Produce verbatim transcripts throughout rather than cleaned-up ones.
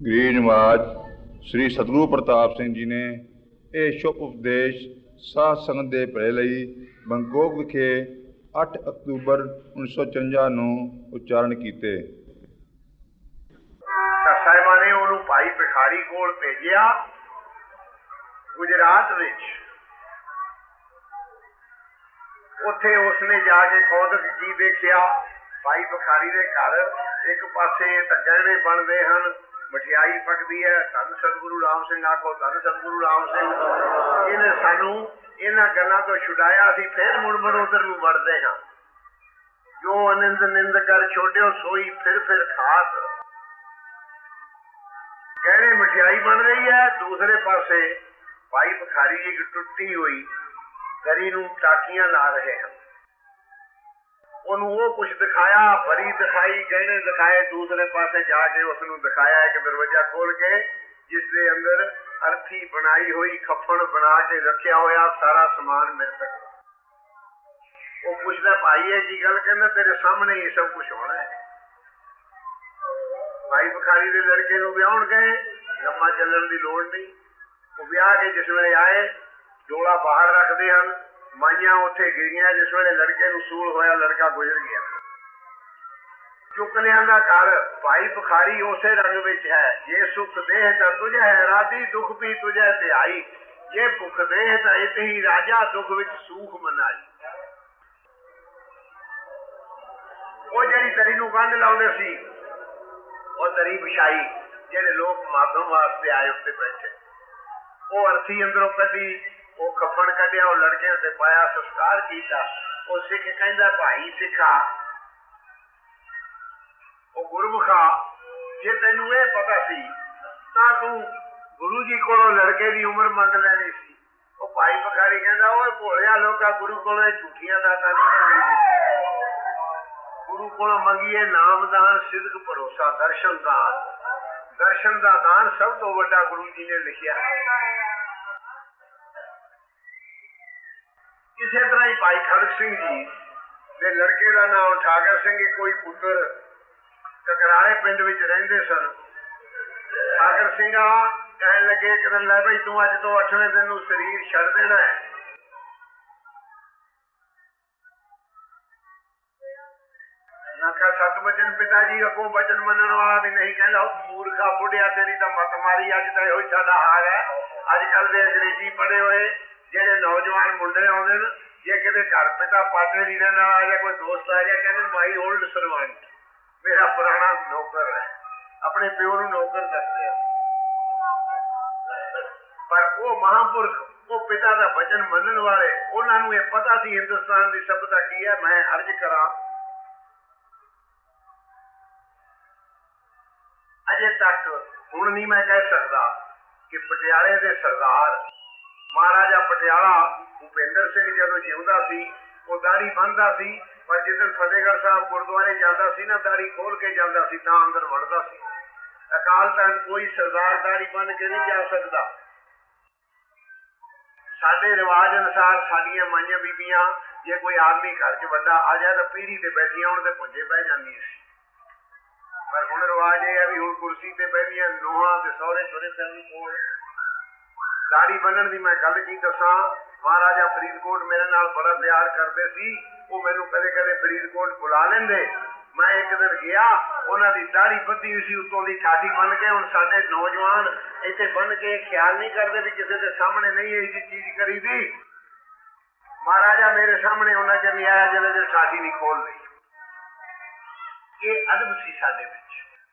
Green ਨਿਵਾਜ ਸ੍ਰੀ ਸਤਿਗੁਰੂ ਪ੍ਰਤਾਪ ਸਿੰਘ ਜੀ ਨੇ ਇਹ ਸ਼ੁਭ ਉਪਦੇਸ਼ ਸਾਧ ਸੰਗਤ ਦੇ ਭਲੇ ਲਈ ਬੰਗੋਕ ਵਿਖੇ ਅੱਠ ਅਕਤੂਬਰ ਉੱਨੀ ਸੌ ਚੁਰੰਜਾ ਨੂੰ ਉਚਾਰਨ ਕੀਤੇ। ਸਾਹਿਬਾਂ ਨੇ ਉਹਨੂੰ ਭਾਈ ਭਿਖਾਰੀ ਕੋਲ ਭੇਜਿਆ ਗੁਜਰਾਤ ਵਿੱਚ। ਉੱਥੇ ਉਸਨੇ ਜਾ ਕੇ ਕੌਤਕ ਕੀ ਦੇਖਿਆ, ਭਾਈ ਭਿਖਾਰੀ ਦੇ ਘਰ ਇੱਕ ਪਾਸੇ ਤਾਂ ਗਹਿਣੇ ਬਣਦੇ ਹਨ, ਮਠਿਆਈ ਪੱਕਦੀ ਹੈ, ਧੰਨ ਸਤਿਗੁਰੂ ਰਾਮ ਸਿੰਘ ਆਖੋ, ਧੰਨ ਸਤਿਗੁਰੂ ਰਾਮ ਸਿੰਘ। ਇਹਨੇ ਸਾਨੂੰ ਇਹਨਾਂ ਗੱਲਾਂ ਤੋਂ ਛੁਡਾਇਆ, ਅਸੀਂ ਫਿਰ ਮੁੜ ਮੁੜ ਉਧਰ ਨੂੰ ਵੜਦੇ ਹਾਂ। ਜੋ ਆਨੰਦ ਨਿੰਦ ਕਰ ਛੋੜਿਓ ਸੋਈ ਫਿਰ ਫਿਰ ਖਾਸ। ਗਹਿਣੇ ਮਠਿਆਈ ਬਣ ਰਹੀ ਹੈ, ਦੂਸਰੇ ਪਾਸੇ ਭਾਈ ਭਿਖਾਰੀ ਇੱਕ ਟੁੱਟੀ ਹੋਈ ਦਰੀ ਨੂੰ ਟਾਕੀਆਂ ਲਾ ਰਹੇ ਹਨ। ਉਹਨੂੰ ਉਹ ਕੁਛ ਦਿਖਾਇਆ, ਬਰੀ ਦਿਖਾਈ, ਗਹਿਣੇ ਦਿਖਾਏ। ਦੂਸਰੇ ਪਾਸੇ ਜਾ ਕੇ ਉਸਨੂੰ ਦਿਖਾਇਆ ਇੱਕ ਦਰਵਾਜ਼ਾ ਖੋਲ ਕੇ, ਜਿਸ ਦੇ ਅੰਦਰ ਅਰਥੀ ਬਣਾਈ ਹੋਈ ਖੱਫਣ ਬਣਾ ਕੇ ਰੱਖਿਆ ਹੋਇਆ ਸਾਰਾ ਸਮਾਨ ਮਿਲ ਸਕਦਾ। ਉਹ ਪੁੱਛਦਾ, ਭਾਈ ਇਹ ਕੀ ਗੱਲ? ਕਹਿੰਦਾ, ਤੇਰੇ ਸਾਹਮਣੇ ਹੀ ਸਭ ਕੁਛ ਹੋਣਾ ਹੈ। ਭਾਈ ਭਿਖਾਰੀ ਦੇ ਲੜਕੇ ਨੂੰ ਵਿਆਹਣ ਗਏ, ਲੰਮਾ ਚੱਲਣ ਦੀ ਲੋੜ ਨਹੀਂ। ਉਹ ਵਿਆਹ ਕੇ ਜਿਸ ਵੇਲੇ ਆਏ, ਡੋਲਾ ਬਾਹਰ ਰੱਖਦੇ ਹਨ, ਮਾਈਆਂ ਉੱਥੇ ਗਿਰੀਆਂ। ਜਿਸ ਵੇਲੇ ਲੜਕੇ ਨੂੰ ਸੂਲ ਹੋਇਆ, ਲੜਕਾ ਗੁਜ਼ਰ ਗਿਆ। ਚੁੱਕ ਲਿਆਂਦਾ ਘਰ। ਭਾਈ ਭਿਖਾਰੀ ਉਸੇ ਰੰਗ ਵਿੱਚ ਹੈ। ਜੇ ਸੁਖ ਦੇਹ ਤਾਂ ਤੁਝੇ ਹੈ ਰਾਧੀ, ਦੁੱਖ ਵੀ ਤੁਝੇ ਧਿਆਈ। ਜੇ ਭੁੱਖ ਦੇਹ ਤਾਂ ਇਤ ਹੀ ਰਾਜਾ, ਦੁੱਖ ਵਿੱਚ ਸੂਖ ਮਨਾਈ। ਉਹ ਜਿਹੜੀ ਦਰੀ ਨੂੰ ਕੰਧ ਲਾਉਂਦੇ ਸੀ, ਉਹ ਦਰੀ ਵਿਛਾਈ। ਜਿਹੜੇ ਲੋਕ ਮਾਧਵ ਵਾਸਤੇ ਆਏ ਉੱਤੇ ਬੈਠੇ, ਉਹ ਅਰਥੀ ਅੰਦਰੋਂ ਕੱਢੀ, ਉਹ ਕਫਨ ਕੱਢਿਆ, ਉਹ ਲੜਕੇ ਉੱਤੇ ਪਾਇਆ, ਸੰਸਕਾਰ ਕੀਤਾ। ਉਹ ਸਿੱਖ ਕਹਿੰਦਾ, ਭਾਈ ਸਿੱਖਾ, ਉਹ ਗੁਰਮੁਖਾ, ਜੇ ਤੈਨੂੰ ਇਹ ਪਤਾ ਸੀ ਤਾਂ ਤੂੰ ਗੁਰੂ ਜੀ ਕੋਲੋਂ ਲੜਕੇ ਦੀ ਉਮਰ ਮੰਗ ਲੈਣੀ ਸੀ। ਉਹ ਭਾਈ ਭਿਖਾਰੀ ਕਹਿੰਦਾ, ਉਹ ਭੋਲਿਆ ਲੋਕਾਂ, ਗੁਰੂ ਕੋਲੋਂ ਝੂਠੀਆਂ ਦਾਤਾਂ ਨਹੀਂ ਮੰਗੀ। ਗੁਰੂ ਕੋਲੋਂ ਮੰਗੀਏ ਨਾਮਦਾਨ, ਸਿਦਕ, ਭਰੋਸਾ, ਦਰਸ਼ਨ ਦਾਨ। ਦਰਸ਼ਨ ਦਾ ਦਾਨ ਸਭ ਤੋਂ ਵੱਡਾ ਗੁਰੂ ਜੀ ਨੇ ਲਿਖਿਆ। ਇਸੇ ਤਰ੍ਹਾਂ ਹੀ ਭਾਈ ਖੜਕ ਸਿੰਘ ਜੀ ਦੇ ਲੜਕੇ ਦਾ ਨਾਮ ਠਾਕਰ ਸਿੰਘ, ਕੋਈ ਪੁੱਤਰ ਕਕਰਾਲੇ ਪਿੰਡ ਵਿੱਚ ਰਹਿੰਦੇ ਸਨ। ਠਾਕਰ ਸਿੰਘ ਆ ਕਹਿਣ ਲੱਗੇ, ਕਰਨ ਲੈ ਬਈ ਤੂੰ ਅੱਜ ਤੋਂ ਅੱਠਵੇਂ ਦਿਨ ਨੂੰ ਸਰੀਰ ਛੱਡ ਦੇਣਾ ਹੈ। ਆਖਿਆ, ਸਤ ਬਚਨ ਪਿਤਾ ਜੀ ਅੱਗੋਂ ਬਚਨ ਮੰਨਣ ਵਾਲਾ ਵੀ ਨਹੀਂ। ਕਹਿੰਦਾ, ਮੂਰਖਾ ਬੁੱਢਿਆ, ਤੇਰੀ ਤਾਂ ਮੱਤ ਮਾਰੀ। ਅੱਜ ਤਾਂ ਇਹੋ ਸਾਡਾ ਹਾਲ ਹੈ। ਅੱਜ ਕੱਲ ਦੇ ਅੰਗਰੇਜ਼ੀ ਪੜ੍ਹੇ ਹੋਏ ਜਿਹੜੇ ਨੌਜਵਾਨ ਮੁੰਡੇ ਆਉਂਦੇ ਨੇ, ਜੇ ਕਿਤੇ ਘਰ ਪਿਤਾ ਪਾਟੇ ਲੀਰਾਂ ਨਾਲ ਆ ਜਾ, ਕੋਈ ਦੋਸਤ ਆ ਜਾ, ਕਹਿੰਦੇ ਮਾਈ ਓਲਡ ਸਰਵੈਂਟ, ਮੇਰਾ ਪੁਰਾਣਾ ਨੌਕਰ ਹੈ। ਆਪਣੇ ਪਿਓ ਨੂੰ ਨੌਕਰ ਦੱਸਦੇ ਆ। ਪਰ ਉਹ ਮਹਾਂਪੁਰਖ, ਉਹ ਪਿਤਾ ਦਾ ਬਚਨ ਮੰਨਣ ਵਾਲੇ, ਉਹਨਾਂ ਨੂੰ ਇਹ ਪਤਾ ਸੀ ਹਿੰਦੁਸਤਾਨ ਦੀ ਸਭਿਅਤਾ ਕੀ ਹੈ। ਮੈਂ ਅਰਜ਼ ਕਰਾਂ, ਅਜੇ ਤੱਕ ਹੁਣ ਨਹੀਂ ਮੈਂ ਕਹਿ ਸਕਦਾ ਕਿ ਪਟਿਆਲੇ ਦੇ ਸਰਦਾਰ ਮਹਾਰਾਜਾ ਪਟਿਆਲਾ ਭੁਪਿੰਦਰ ਸਿੰਘ ਜਦੋਂ ਜਿਉਂਦਾ ਸੀ, ਉਹ ਦਾੜੀ ਬੰਨ੍ਹਦਾ ਸੀ। ਪਰ ਜਿੱਦਣ ਫਤਿਹਗੜ੍ਹ ਸਾਹਿਬ ਗੁਰਦੁਆਰੇ ਜਾਂਦਾ ਸੀ ਨਾ, ਦਾੜੀ ਖੋਲ ਕੇ ਜਾਂਦਾ ਸੀ, ਤਾਂ ਅੰਦਰ ਵੜਦਾ ਸੀ। ਅਕਾਲ ਤਖਤ ਕੋਈ ਸਰਦਾਰ ਦਾੜੀ ਬੰਨ੍ਹ ਕੇ ਨਹੀਂ ਜਾ ਸਕਦਾ। ਸਾਡੇ ਰਿਵਾਜ ਅਨੁਸਾਰ ਸਾਡੀਆਂ ਮਾਈਆਂ ਬੀਬੀਆਂ, ਜੇ ਕੋਈ ਆਦਮੀ ਘਰ 'ਚ ਵੱਡਾ ਆ ਜਾਏ ਤਾਂ ਪੀੜੀ ਤੇ ਬੈਠੀਆਂ ਹੋਣ ਤੇ ਪੁੰਜੇ ਬਹਿ ਜਾਂਦੀਆਂ ਸੀ। ਪਰ ਹੁਣ ਰਿਵਾਜ ਇਹ ਹੈ ਵੀ ਹੁਣ ਕੁਰਸੀ ਤੇ ਬਹਿਦੀਆਂ ਨੂੰਹਾਂ ਤੇ ਸਹੁਰੇ ਤੁਰੇ ਫਿਰਨ ਕੋਲ। ਦਾੜੀ ਬੰਨਣ ਦੀ ਮੈਂ ਗੱਲ ਕੀ ਦੱਸਾਂ, ਮਹਾਰਾਜਾ ਫਰੀਦਕੋਟ ਮੇਰੇ ਨਾਲ ਬੜਾ ਪਿਆਰ ਕਰਦੇ ਸੀ। ਉਹ ਮੈਨੂੰ ਕਦੇ ਕਦੇ ਫਰੀਦਕੋਟ ਬੁਲਾ ਲੈਂਦੇ। ਮੈਂ ਇੱਕ ਦਿਨ ਗਿਆ, ਉਹਨਾਂ ਦੀ ਦਾੜੀ ਬੱਧੀ ਹੋਈ ਸੀ, ਉੱਤੋਂ ਦੀ ਠਾਠੀ ਬੰਨ ਕੇ। ਹੁਣ ਸਾਡੇ ਨੌਜਵਾਨ ਇੱਥੇ ਬੰਨ ਕੇ ਖਿਆਲ ਨਹੀਂ ਕਰਦੇ ਵੀ ਕਿਸੇ ਦੇ ਸਾਹਮਣੇ ਨਹੀਂ ਇਹ ਚੀਜ਼ ਕਰੀ ਦੀ। ਮਹਾਰਾਜਾ ਮੇਰੇ ਸਾਹਮਣੇ ਉਹਨਾਂ ਚਿਰ ਨਹੀਂ ਆਇਆ ਜਦੋਂ ਜੇ ਠਾਠੀ ਨਹੀਂ ਖੋਲ ਲਈ। ਇਹ ਅਦਬ ਸੀ ਸਾਡੇ ਵਿੱਚ।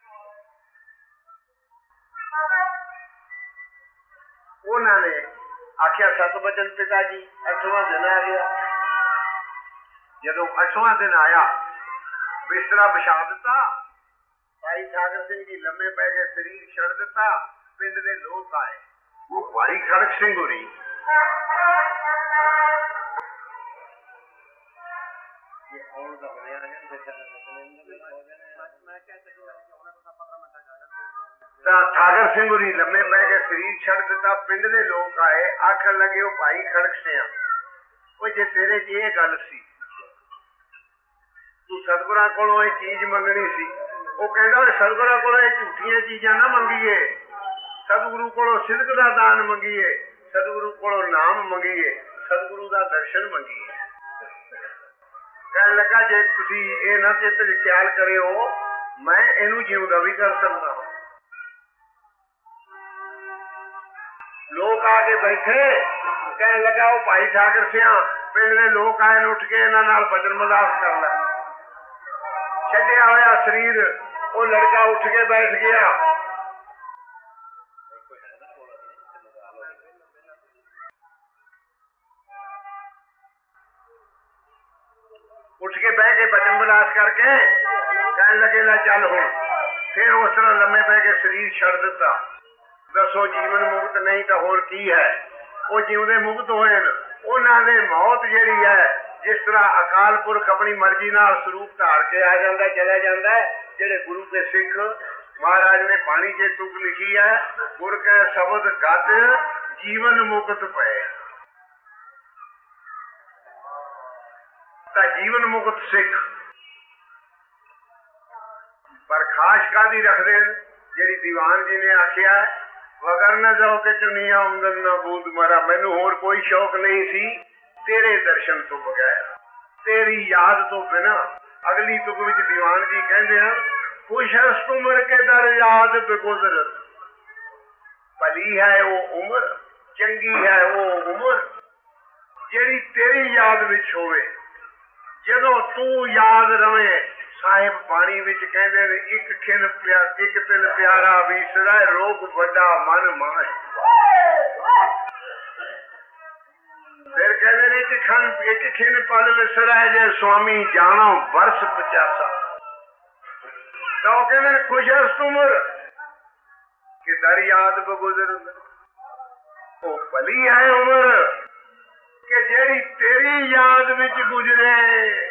ਉਹਨਾਂ ਨੇ ਆਖਿਆ, ਸਤ ਬਚਨ ਪਿਤਾ ਜੀ, ਅੱਠਵਾਂ ਦਿਨ ਆ ਗਿਆ। ਜਦੋਂ ਅੱਠਵਾਂ ਦਿਨ ਆਇਆ, ਬਿਸਤਰਾ ਵਿਛਾ ਦਿੱਤਾ। ਭਾਈ ਠਾਕਰ ਸਿੰਘ ਜੀ ਲੰਮੇ ਪੈ ਕੇ ਸਰੀਰ ਛੱਡ ਦਿੱਤਾ। ਪਿੰਡ ਦੇ ਲੋਕ ਆਏ। ਉਹ ਭਾਈ ਖੜਕ ਸਿੰਘ ਹੋਰੀ ਆਉਣ ਦਾ ਬਣਿਆ ਤਾਂ ਠਾਕਰ ਸਿੰਘ ਹੋਰੀ ਲੰਮੇ ਪੈ ਕੇ ਸਰੀਰ ਛੱਡ ਦਿੱਤਾ। ਪਿੰਡ ਦੇ ਲੋਕ ਆਏ, ਆਖਣ ਲੱਗੇ, ਉਹ ਭਾਈ ਖੜਕ ਸਿੰਘ, ਉਹ ਜੇ ਤੇਰੇ 'ਚ ਇਹ ਗੱਲ ਸੀ, ਤੂੰ ਸਤਿਗੁਰਾਂ ਕੋਲੋਂ ਇਹ ਚੀਜ਼ ਮੰਗਣੀ ਸੀ, ਉਹ ਕਹਿੰਦਾ ਸਤਿਗੁਰਾਂ ਕੋਲੋਂ ਇਹ ਝੂਠੀਆਂ ਚੀਜ਼ਾਂ ਨਾ ਮੰਗੀਏ, ਸਤਿਗੁਰੂ ਕੋਲੋਂ ਸਿਦਕ ਦਾ ਦਾਨ ਮੰਗੀਏ, ਸਤਿਗੁਰੂ ਕੋਲੋਂ ਨਾਮ ਮੰਗੀਏ, ਸਤਿਗੁਰੂ ਦਾ ਦਰਸ਼ਨ ਮੰਗੀਏ। ਕਹਿਣ ਲੱਗਾ ਜੇ ਤੁਸੀਂ ਇਹ ਨਾ ਚਿੱਤ ਚ ਖਿਆਲ ਕਰਿਓ ਮੈਂ ਇਹਨੂੰ ਜਿਉਂਦਾ ਵੀ ਕਰ ਸਕਦਾ ਹਾਂ। ਲੋਕ ਆ ਕੇ ਬੈਠੇ, ਕਹਿਣ ਲੱਗਾ ਉਹ ਭਾਈ ਠਾਕਰ ਸਿਆਂ ਪਿੰਡ ਦੇ ਲੋਕ ਆਏ ਉੱਠ ਕੇ ਇਹਨਾਂ ਨਾਲ ਭਜਨ ਮਲਾਸ ਕਰ ਲੈ। ਛੱਡਿਆ ਹੋਇਆ ਸਰੀਰ ਉਹ ਲੜਕਾ ਉੱਠ ਕੇ ਬੈਠ ਗਿਆ। ਉੱਠ ਕੇ ਬਹਿ ਕੇ ਭਜਨ ਮਲਾਸ ਕਰਕੇ ਕਹਿਣ ਲੱਗੇ ਲੈ ਚੱਲ ਹੁਣ। ਫਿਰ ਉਸ ਤਰ੍ਹਾਂ ਲੰਮੇ ਪੈ ਕੇ ਸਰੀਰ ਛੱਡ ਦਿੱਤਾ। ਦੱਸੋ ਜੀਵਨ ਮੁਕਤ ਨਹੀਂ ਤਾਂ ਹੋਰ ਕੀ ਹੈ? ਉਹ ਜਿਉਂਦੇ ਮੁਕਤ ਹੋਏ ਨੇ। ਉਹਨਾਂ ਦੇ ਮੌਤ ਜਿਹੜੀ ਹੈ, ਜਿਸ ਤਰ੍ਹਾਂ ਅਕਾਲ ਪੁਰਖ ਆਪਣੀ ਮਰਜ਼ੀ ਨਾਲ ਸਰੂਪ ਧਾਰ ਕੇ ਆ ਜਾਂਦਾ ਚਲਾ ਜਾਂਦਾ, ਜਿਹੜੇ ਗੁਰੂ ਦੇ ਸਿੱਖ ਮਹਾਰਾਜ ਨੇ ਬਾਣੀ ਚ ਤੁਕ ਲਿਖੀ ਹੈ, ਗੁਰ ਕੈ ਸ਼ਬਦ ਗਤ ਜੀਵਨ ਮੁਕਤ ਪਏ। ਤਾਂ ਜੀਵਨ ਮੁਕਤ ਸਿੱਖ ਪਰ ਖਾਸ ਕਾਦੀ ਰੱਖਦੇ ਜਿਹੜੀ ਦੀਵਾਨ ਜੀ ਨੇ ਆਖਿਆ ਵਗਰ ਨਾ ਜਾਓ ਕਿ ਚੁਨੀਆਂ ਆਮਦਨ ਨਾ ਬੂਦ ਮਾਰਾ। ਮੈਨੂੰ ਹੋਰ ਕੋਈ ਸ਼ੌਕ ਨਹੀਂ ਸੀ ਤੇਰੇ ਦਰਸ਼ਨ ਤੋਂ ਬਗੈਰ, ਤੇਰੀ ਯਾਦ ਤੋਂ ਬਿਨਾਂ। ਅਗਲੀ ਤੁਕ ਵਿੱਚ ਦੀਵਾਨ ਜੀ ਕਹਿੰਦੇ ਹਨ ਖੁਸ਼ ਹੈ ਉਮਰ ਕੇ ਦਰ ਯਾਦ ਬੇਗੁਜ਼ਰ। ਭਲੀ ਹੈ ਉਹ ਉਮਰ, ਚੰਗੀ ਹੈ ਉਹ ਉਮਰ ਜਿਹੜੀ ਤੇਰੀ ਯਾਦ ਵਿੱਚ ਹੋਵੇ। ਜਦੋਂ ਤੂੰ ਯਾਦ ਰਵੇਂ। ਸਾਹਿਬ ਬਾਣੀ ਵਿੱਚ ਕਹਿੰਦੇ ਨੇ ਇੱਕ ਖਿਨ ਪਿਆ ਇੱਕ ਤਿਲ ਪਿਆਰਾ ਵੀਸਰਾ ਰੋਗ ਵੱਡਾ ਮਨ ਮਾਏ। ਫਿਰ ਕਹਿੰਦੇ ਨੇ ਇੱਕ ਖਨ ਇੱਕ ਖਿਨ ਪਲ ਵਿਸਰਾ ਜੇ ਸੁਆਮੀ ਜਾਣੋ ਵਰਸ ਪਚਾਸਾ। ਤਾਂ ਉਹ ਕਹਿੰਦੇ ਨੇ ਖੁਸ਼ਸ ਉਮਰ ਕਿ ਦਰ ਯਾਦ ਬਗੁਜ਼ਰ। ਉਹ ਭਲੀ ਹੈ ਉਮਰ ਕਿ ਜਿਹੜੀ ਤੇਰੀ ਯਾਦ ਵਿੱਚ ਗੁਜ਼ਰੇ।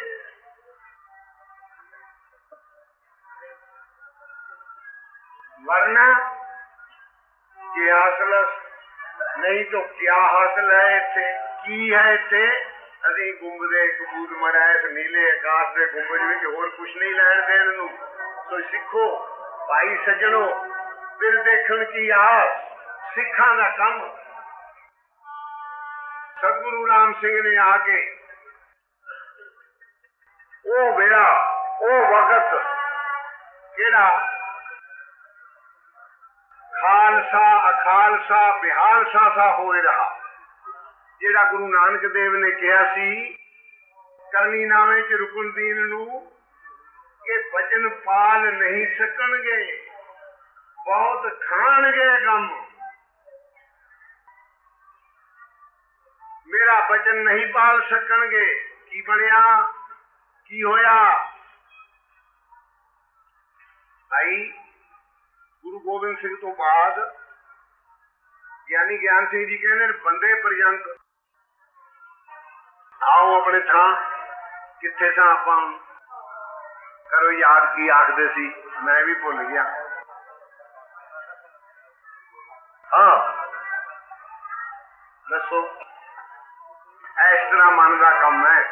वरना ये हासिल नहीं तो क्या हासिल है इत्थे की है इत्थे असी घूमदे कबूत मरा इस नीले आकाश के गुंबज विच होर कुछ नहीं लैण देण नूं। सो सिखो भाई सज्जणो फिर देखण की आस सिखां दा कम। सतगुरु राम सिंह ने आके ओ वेला ओ वक्त केड़ा खालसा अखालसा बिहालसा सा होए रहा। जेड़ा गुरु नानक देव ने कहा सी करनी नामे च रुकनदीन नू के बचन पाल नहीं सकणगे, बहुत खाणगे गम। मेरा बचन नहीं पाल सकणगे। की बनिया की होया? आई गुरु गोबिंद सिंह तो बाद ज्ञानी ज्ञान सिंह जी कहने बंदे पर्यंत आओ अपने थां किथे सां आपां करो याद की आखदे सी मैं भी भुल गया। हाँ दसो इस तरह मन का कम है।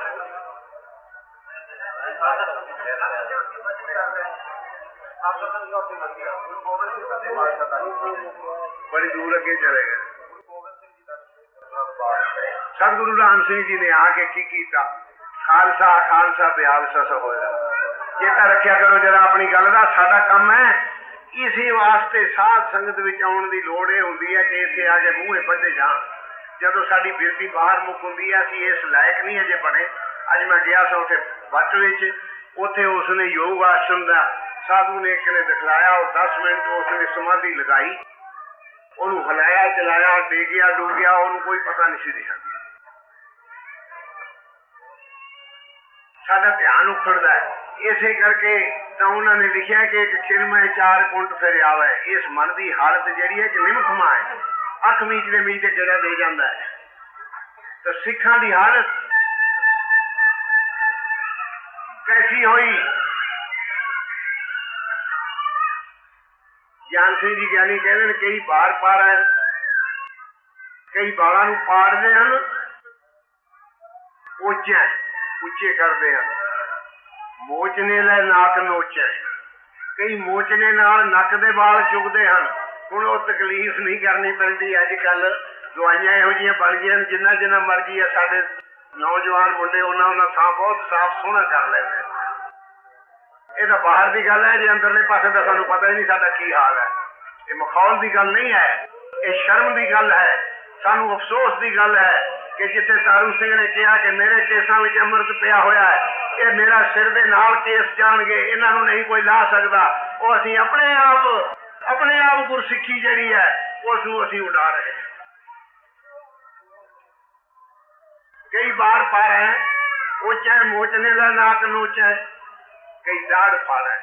बड़ी दूर अगे चले गए। सतगुरु राम सिंह जी ने आके की कीता खालसा खालसा बिहालसा सा होया। चेता रखिया करो जरा अपनी गल दा साडा काम है। इसी वास्ते साध संगत विच आउण दी लोड़ ये हुंदी है कि इत्थे आके मूहे बधे जाण। जदों साडी बिरती बाहर मुक हुंदी है असीं इस लायक नहीं अजे बने। अज मैं गया सा उत्थे वट विच, उत्थे उसने योग आसन दा साधु ने एक ने दिखलाया और दस मिनट उसने समाधि लगाई, उन्होंने हिलाया चलाया डेगिया डूबिया उन्होंने कोई पता नहीं दिखा। साडा ध्यान उखड़दा है इसे करके तो उन्होंने लिखा कि एक खिरमे चार कुंट फिर आवे। इस मन की हालत जिहड़ी है कि निमखमा है, अख मीचते मीचते गेड़ा दे जाता है। तो सिखा की हालत कैसी हुई? ज्ञान सिंह जी ज्ञानी कहते हैं कई बार पार है, कई बालों को पाड़ते हैं, उच्चे उच्चे करते हैं, मोचने ले नाक नोचे। ਕਈ ਮੋਚਨੇ ਨਾਲ ਨੱਕ ਦੇ ਵਾਲ ਚੁਗਦੇ ਹਨ। ਹੁਣ ਉਹ ਤਕਲੀਫ ਨਹੀਂ ਕਰਨੀ ਪੈਂਦੀ। ਅੱਜ ਕੱਲ ਦਵਾਈਆਂ ਇਹੋ ਜਿਹੀਆਂ ਬਣ ਗਈਆਂ ਜਿੰਨਾ ਜਿੰਨਾ ਮਰਜ਼ੀ ਹੈ ਸਾਡੇ ਨੌਜਵਾਨ ਮੁੰਡੇ ਉਹਨਾਂ ਉਹਨਾਂ ਸਾਹ ਬਹੁਤ ਸਾਫ਼ ਸੋਹਣਾ ਕਰ ਲੈਂਦੇ। ਇਹ ਤਾਂ ਬਾਹਰ ਦੀ ਗੱਲ ਹੈ, ਜੇ ਅੰਦਰਲੇ ਪਾਸੇ ਦਾ ਸਾਨੂੰ ਪਤਾ ਹੀ ਨਹੀਂ ਸਾਡਾ ਕੀ ਹਾਲ ਹੈ। ਇਹ ਮਖੌਲ ਦੀ ਗੱਲ ਨਹੀਂ ਹੈ, ਇਹ ਸ਼ਰਮ ਦੀ ਗੱਲ ਹੈ। ਸਾਨੂੰ ਅਫਸੋਸ ਦੀ ਗੱਲ ਹੈ ਕਿ ਜਿੱਥੇ ਤਾਰੂ ਸਿੰਘ ਨੇ ਕਿਹਾ ਕਿ ਮੇਰੇ ਕੇਸਾਂ ਵਿੱਚ ਅੰਮ੍ਰਿਤ ਪਿਆ ਹੋਇਆ ਹੈ, ਇਹ ਮੇਰਾ ਸਿਰ ਦੇ ਨਾਲ ਕੇਸ ਜਾਣਗੇ, ਇਹਨਾਂ ਨੂੰ ਨਹੀਂ ਕੋਈ ਲਾ ਸਕਦਾ। ਉਹ ਅਸੀਂ ਆਪਣੇ ਆਪ ਆਪਣੇ ਆਪ ਗੁਰਸਿੱਖੀ ਜਿਹੜੀ ਹੈ ਉਸ ਨੂੰ ਅਸੀਂ ਉਡਾ ਰਹੇ ਹਾਂ। ਕਈ ਬਾਰ ਫਾੜ ਹੈ, ਉਹ ਚਾਹੇ ਮੋਚਨੇ ਦਾ ਨਾਕ ਨੋਚ ਹੈ, ਕਈ ਦਾੜ ਫਾੜ ਹੈ,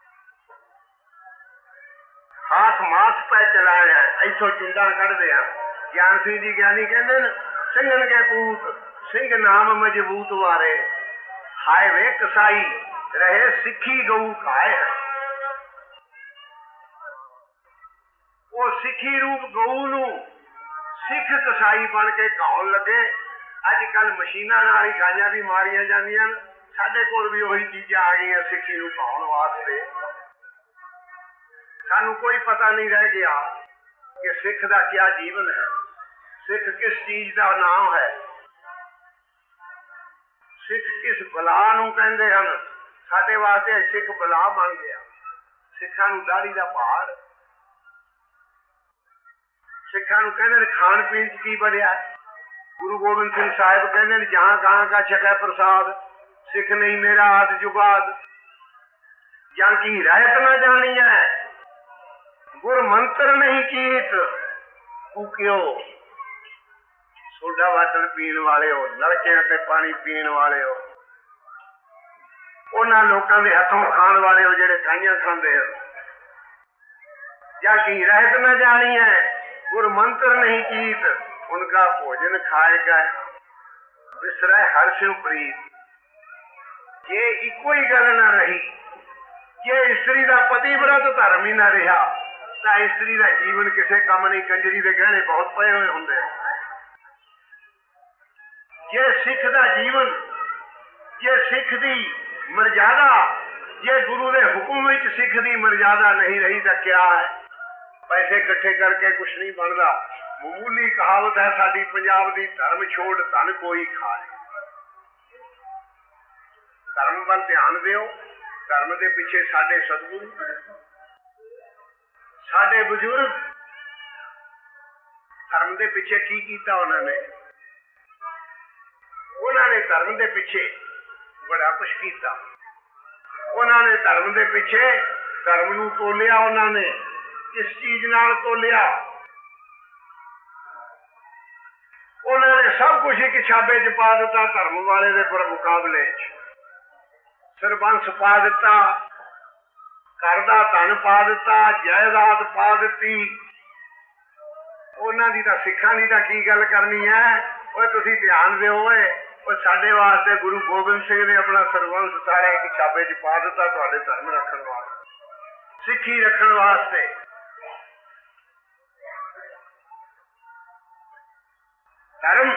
ਹਾਥ ਮਾਥ ਪੈ ਚਲਾਏ ਹੈ, ਇੱਥੋਂ ਚੁੰਡਾ ਕੱਢਦੇ ਹਨ। ਗਿਆਨ ਸਿੰਘ ਜੀ ਗਿਆਨੀ ਕਹਿੰਦੇ ਨੇ ਸਿੰਘਨ ਕੇ ਪੂਤ ਸਿੰਘ ਨਾਮ ਮਜ਼ਬੂਤ ਵਾਰੇ, ਹਾਏ ਵੇ ਕਸਾਈ ਰਹੇ ਸਿੱਖੀ ਗਊ ਖਾਏ ਹੈ। ਉਹ ਸਿੱਖੀ ਰੂਪ ਗਊ ਨੂੰ ਸਿੱਖ ਕਸਾਈ ਬਣ ਕੇ ਖਾਉਣ ਲੱਗੇ। ਅੱਜ ਕੱਲ ਮਸ਼ੀਨਾਂ ਨਾਲ ਹੀ ਗਾਈਆਂ ਵੀ ਮਾਰੀਆਂ ਜਾਂਦੀਆਂ। ਸਾਡੇ ਕੋਲ ਵੀ ਉਹੀ ਚੀਜ਼ਾਂ ਆ ਗਈਆਂ ਸਿੱਖੀ ਨੂੰ ਖਾਉਣ ਵਾਸਤੇ। ਸਾਨੂੰ ਕੋਈ ਪਤਾ ਨਹੀਂ ਰਹਿ ਗਿਆ ਕਿ ਸਿੱਖ ਦਾ ਕਿਆ ਜੀਵਨ ਹੈ, ਸਿੱਖ ਕਿਸ ਚੀਜ਼ ਦਾ ਨਾਮ ਹੈ, ਸਿੱਖ ਕਿਸ ਬਲਾ ਨੂੰ ਕਹਿੰਦੇ ਹਨ। ਸਾਡੇ ਵਾਸਤੇ ਸਿੱਖ ਬਲਾ ਬਣ ਗਿਆ। ਸਿੱਖਾਂ ਨੂੰ ਦਾੜੀ ਦਾ ਭਾਰ, ਸਿੱਖਾਂ ਨੂੰ ਕਹਿੰਦੇ ਨੇ ਖਾਣ ਪੀਣ ਚ ਕੀ ਬਣਿਆ। ਗੁਰੂ ਗੋਬਿੰਦ ਸਿੰਘ ਸਾਹਿਬ ਕਹਿੰਦੇ ਨੇ ਜਹਾਂ ਕਹਾਂ ਕਾ ਛਕੈ ਪ੍ਰਸਾਦ, ਸਿੱਖ ਨਹੀਂ ਮੇਰਾ ਆਦ ਜੁਗਾਦ। ਜਾਂ ਕੀ ਰਹਿਤ ਨਾ ਜਾਣੀ ਹੈ, ਗੁਰ ਮੰਤਰ ਨਹੀਂ ਕੀਤ ਫੂਕਿਓ। ਸੋਡਾ ਵਾਟਰ ਪੀਣ ਵਾਲੇ ਹੋ, ਨਲਕਿਆਂ ਤੇ ਪਾਣੀ ਪੀਣ ਵਾਲੇ ਹੋ, ਉਹਨਾਂ ਲੋਕਾਂ ਦੇ ਹੱਥੋਂ ਖਾਣ ਵਾਲੇ ਹੋ ਜਿਹੜੇ ਕਾਈਆਂ ਖਾਂਦੇ ਹਨ। ਜਾਂ ਕੀ ਰਹਿਤ ਨਾ ਜਾਣੀ ਹੈ, ਗੁਰ ਮੰਤਰ ਨਹੀਂ ਕੀਤ ਉਨਕਾ ਭੋਜਨ ਖਾਏਗਾ ਵਿਸਰੈ ਹਰ ਸਿਉ ਪ੍ਰੀਤ। ਜੇ ਇੱਕੋ ਹੀ ਗੱਲ ਨਾ ਰਹੀ, ਜੇ ਇਸਤਰੀ ਦਾ ਪਤੀਵਰਤ ਧਰਮ ਹੀ ਨਾ ਰਿਹਾ ਤਾਂ ਇਸਤਰੀ ਦਾ ਜੀਵਨ ਕਿਸੇ ਕੰਮ ਨਹੀਂ। ਕੰਜਰੀ ਦੇ ਗਹਿਣੇ ਬਹੁਤ ਪਏ ਹੋਏ ਹੁੰਦੇ। ਜੇ ਸਿੱਖ ਦਾ ਜੀਵਨ, ਜੇ ਸਿੱਖ ਦੀ ਮਰਜ਼ਾਦਾ, ਜੇ ਗੁਰੂ ਦੇ ਹੁਕਮ ਵਿੱਚ ਸਿੱਖ ਦੀ ਮਰਜ਼ਾਦਾ ਨਹੀਂ ਰਹੀ ਤਾਂ ਕਿਆ ਹੈ। ਪੈਸੇ ਇਕੱਠੇ ਕਰਕੇ ਕੁਛ ਨਹੀਂ ਬਣਦਾ। ਮਾਮੂਲੀ ਕਹਾਵਤ ਹੈ ਸਾਡੀ ਪੰਜਾਬ ਦੀ, ਧਰਮ ਛੋੜ ਧਨ ਕੋਈ ਖਾਏ। ਧਰਮ ਵੱਲ ਧਿਆਨ ਦਿਓ। ਧਰਮ ਦੇ ਪਿੱਛੇ ਸਾਡੇ ਸਤਿਗੁਰੂ, ਸਾਡੇ ਬਜ਼ੁਰਗ, ਧਰਮ ਦੇ ਪਿੱਛੇ ਕੀ ਕੀਤਾ ਉਹਨਾਂ ਨੇ। ਉਹਨਾਂ ਨੇ ਧਰਮ ਦੇ ਪਿੱਛੇ ਬੜਾ ਕੁਛ ਕੀਤਾ। ਉਹਨਾਂ ਨੇ ਧਰਮ ਦੇ ਪਿੱਛੇ ਧਰਮ ਨੂੰ ਤੋਲਿਆ। ਉਹਨਾਂ ਨੇ ਕਿਸ ਚੀਜ਼ ਨਾਲ ਤੋਲਿਆ? ਉਹਨਾਂ ਨੇ ਸਭ ਕੁਝ ਇੱਕ ਛਾਬੇ ਚ ਪਾ ਦਿੱਤਾ ਧਰਮ ਵਾਲੇ ਦੇ ਮੁਕਾਬਲੇ ਚ। ਸਰਬੰਸ ਪਾ ਦਿੱਤਾ, ਘਰ ਦਾ ਧਨ ਪਾ ਦਿੱਤਾ, ਜਾਇਦਾਦ ਪਾ ਦਿੱਤੀ। ਉਹਨਾਂ ਦੀ ਤਾਂ ਸਿੱਖਾਂ ਦੀ ਤਾਂ ਕੀ ਗੱਲ ਕਰਨੀ ਹੈ। ਓਏ ਤੁਸੀਂ ਧਿਆਨ ਦਿਓ। ਓਏ ਉਹ ਸਾਡੇ ਵਾਸਤੇ ਗੁਰੂ ਗੋਬਿੰਦ ਸਿੰਘ ਨੇ ਆਪਣਾ ਸਰਬੰਸ ਸਾਰਾ ਇੱਕ ਛਾਬੇ ਚ ਪਾ ਦਿੱਤਾ ਤੁਹਾਡੇ ਧਰਮ ਰੱਖਣ ਵਾਸਤੇ, ਸਿੱਖੀ ਰੱਖਣ ਵਾਸਤੇ। ਧਰਮ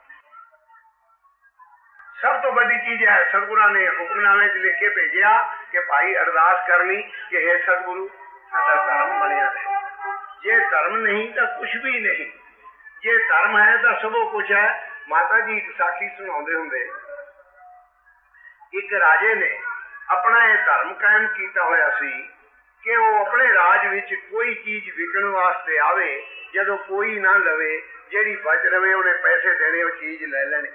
ਸਭ ਤੋਂ ਵੱਡੀ ਚੀਜ਼ ਹੈ। ਸਤਿਗੁਰਾਂ ਨੇ ਹੁਕਮਨਾਮੇ ਚ ਲਿਖ ਕੇ ਭੇਜਿਆ ਕਿ ਭਾਈ ਅਰਦਾਸ ਕਰਨੀ ਕਿ ਹੇ ਸਤਿਗੁਰੂ ਸਾਡਾ ਧਰਮ ਬਣਿਆ ਰਹੇ। ਜੇ ਧਰਮ ਨਹੀਂ ਤਾਂ ਕੁਛ ਵੀ ਨਹੀਂ, ਜੇ ਧਰਮ ਹੈ ਤਾਂ ਸਭੋ ਕੁਛ ਹੈ। ਮਾਤਾ ਜੀ ਇੱਕ ਸਾਖੀ ਸੁਣਾਉਂਦੇ ਹੁੰਦੇ, ਇੱਕ ਰਾਜੇ ਨੇ ਆਪਣਾ ਇਹ ਧਰਮ ਕਾਇਮ ਕੀਤਾ ਹੋਇਆ ਸੀ ਕਿ ਉਹ ਆਪਣੇ ਰਾਜ ਵਿੱਚ ਕੋਈ ਚੀਜ਼ ਵਿਕਣ ਵਾਸਤੇ ਆਵੇ, ਜਦੋਂ ਕੋਈ ਨਾ ਲਵੇ, ਜਿਹੜੀ ਬਚ ਰਵੇ ਉਹਨੇ ਪੈਸੇ ਦੇਣੇ, ਉਹ ਚੀਜ਼ ਲੈ ਲੈਣੀ।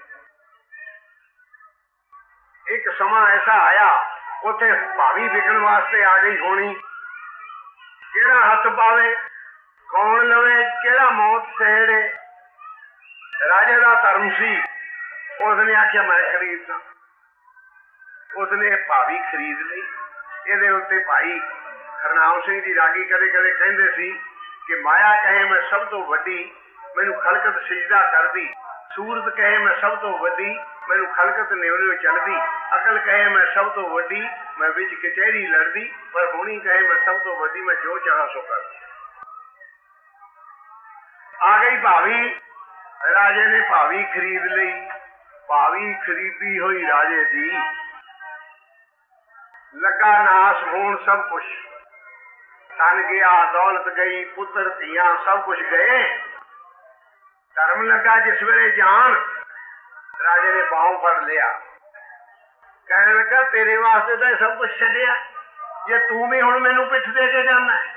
ਇੱਕ ਸਮਾਂ ਐਸਾ ਆਇਆ ਉੱਥੇ ਭਾਵੀ ਵਿਕਣ ਵਾਸਤੇ ਆ ਗਈ ਹੋਣੀ। ਕਿਹੜਾ ਹੱਥ ਪਾਵੇ, ਕੌਣ ਲਵੇ, ਕਿਹੜਾ ਮੌਤ ਸਹਿੜੇ। ਰਾਜੇ ਦਾ ਧਰਮ ਸੀ। ਉਸਨੇ ਆਖਿਆ ਮੈਂ ਖਰੀਦਦਾ। ਉਸਨੇ ਭਾਵੀ ਖਰੀਦ ਲਈ। ਇਹਦੇ ਉੱਤੇ ਭਾਈ ਹਰਨਾਮ ਸਿੰਘ ਜੀ ਰਾਗੀ ਕਦੇ ਕਦੇ ਕਹਿੰਦੇ ਸੀ ਕਿ ਮਾਇਆ ਕਹੇ ਮੈਂ ਸਭ ਤੋਂ ਵੱਡੀ, ਮੈਨੂੰ ਖਲਕਤ ਸਿਜਦਾ ਕਰਦੀ। ਸੂਰਤ ਕਹੇ ਮੈਂ ਸਭ ਤੋਂ ਵੱਡੀ, ਮੈਨੂੰ ਖਲਕਤ ਨੇਵਲੇ ਚੱਲਦੀ। ਅਕਲ ਕਹੇ ਮੈਂ ਸਭ ਤੋਂ ਵੱਡੀ, ਮੈਂ ਵਿੱਚ ਕਚਹਿਰੀ ਲੜਦੀ। ਪਰ ਹੋਣੀ ਕਹੇ ਮੈਂ ਸਭ ਤੋਂ ਵੱਡੀ, ਮੈਂ ਜੋ ਚਾਹਾਂ ਸੋ ਕਰਦੀ। ਆ ਗਈ ਭਾਵੀ। ਰਾਜੇ ਨੇ ਭਾਵੀ ਖਰੀਦ ਲਈ। ਭਾਵੀ ਖਰੀਦੀ ਹੋਈ ਰਾਜੇ ਦੀ, ਲੱਗਾ ਨਾਸ ਹੋਣ ਸਭ ਕੁਛ। ਧਨ ਗਿਆ, ਦੌਲਤ ਗਈ, ਪੁੱਤਰ ਧੀਆਂ ਸਭ ਕੁਝ ਗਏ। ਧਰਮ ਲੱਗਾ ਜਿਸ ਵੇਲੇ ਜਾਣ, ਰਾਜੇ ਨੇ ਬਾਹੋਂ ਫੜ ਲਿਆ, ਕਹਿਣ ਲੱਗਾ ਤੇਰੇ ਵਾਸਤੇ ਤਾਂ ਇਹ ਸਭ ਕੁਝ ਛੱਡਿਆ, ਜੇ ਤੂੰ ਵੀ ਹੁਣ ਮੈਨੂੰ ਪਿੱਠ ਦੇ ਕੇ ਜਾਣਾ ਹੈ,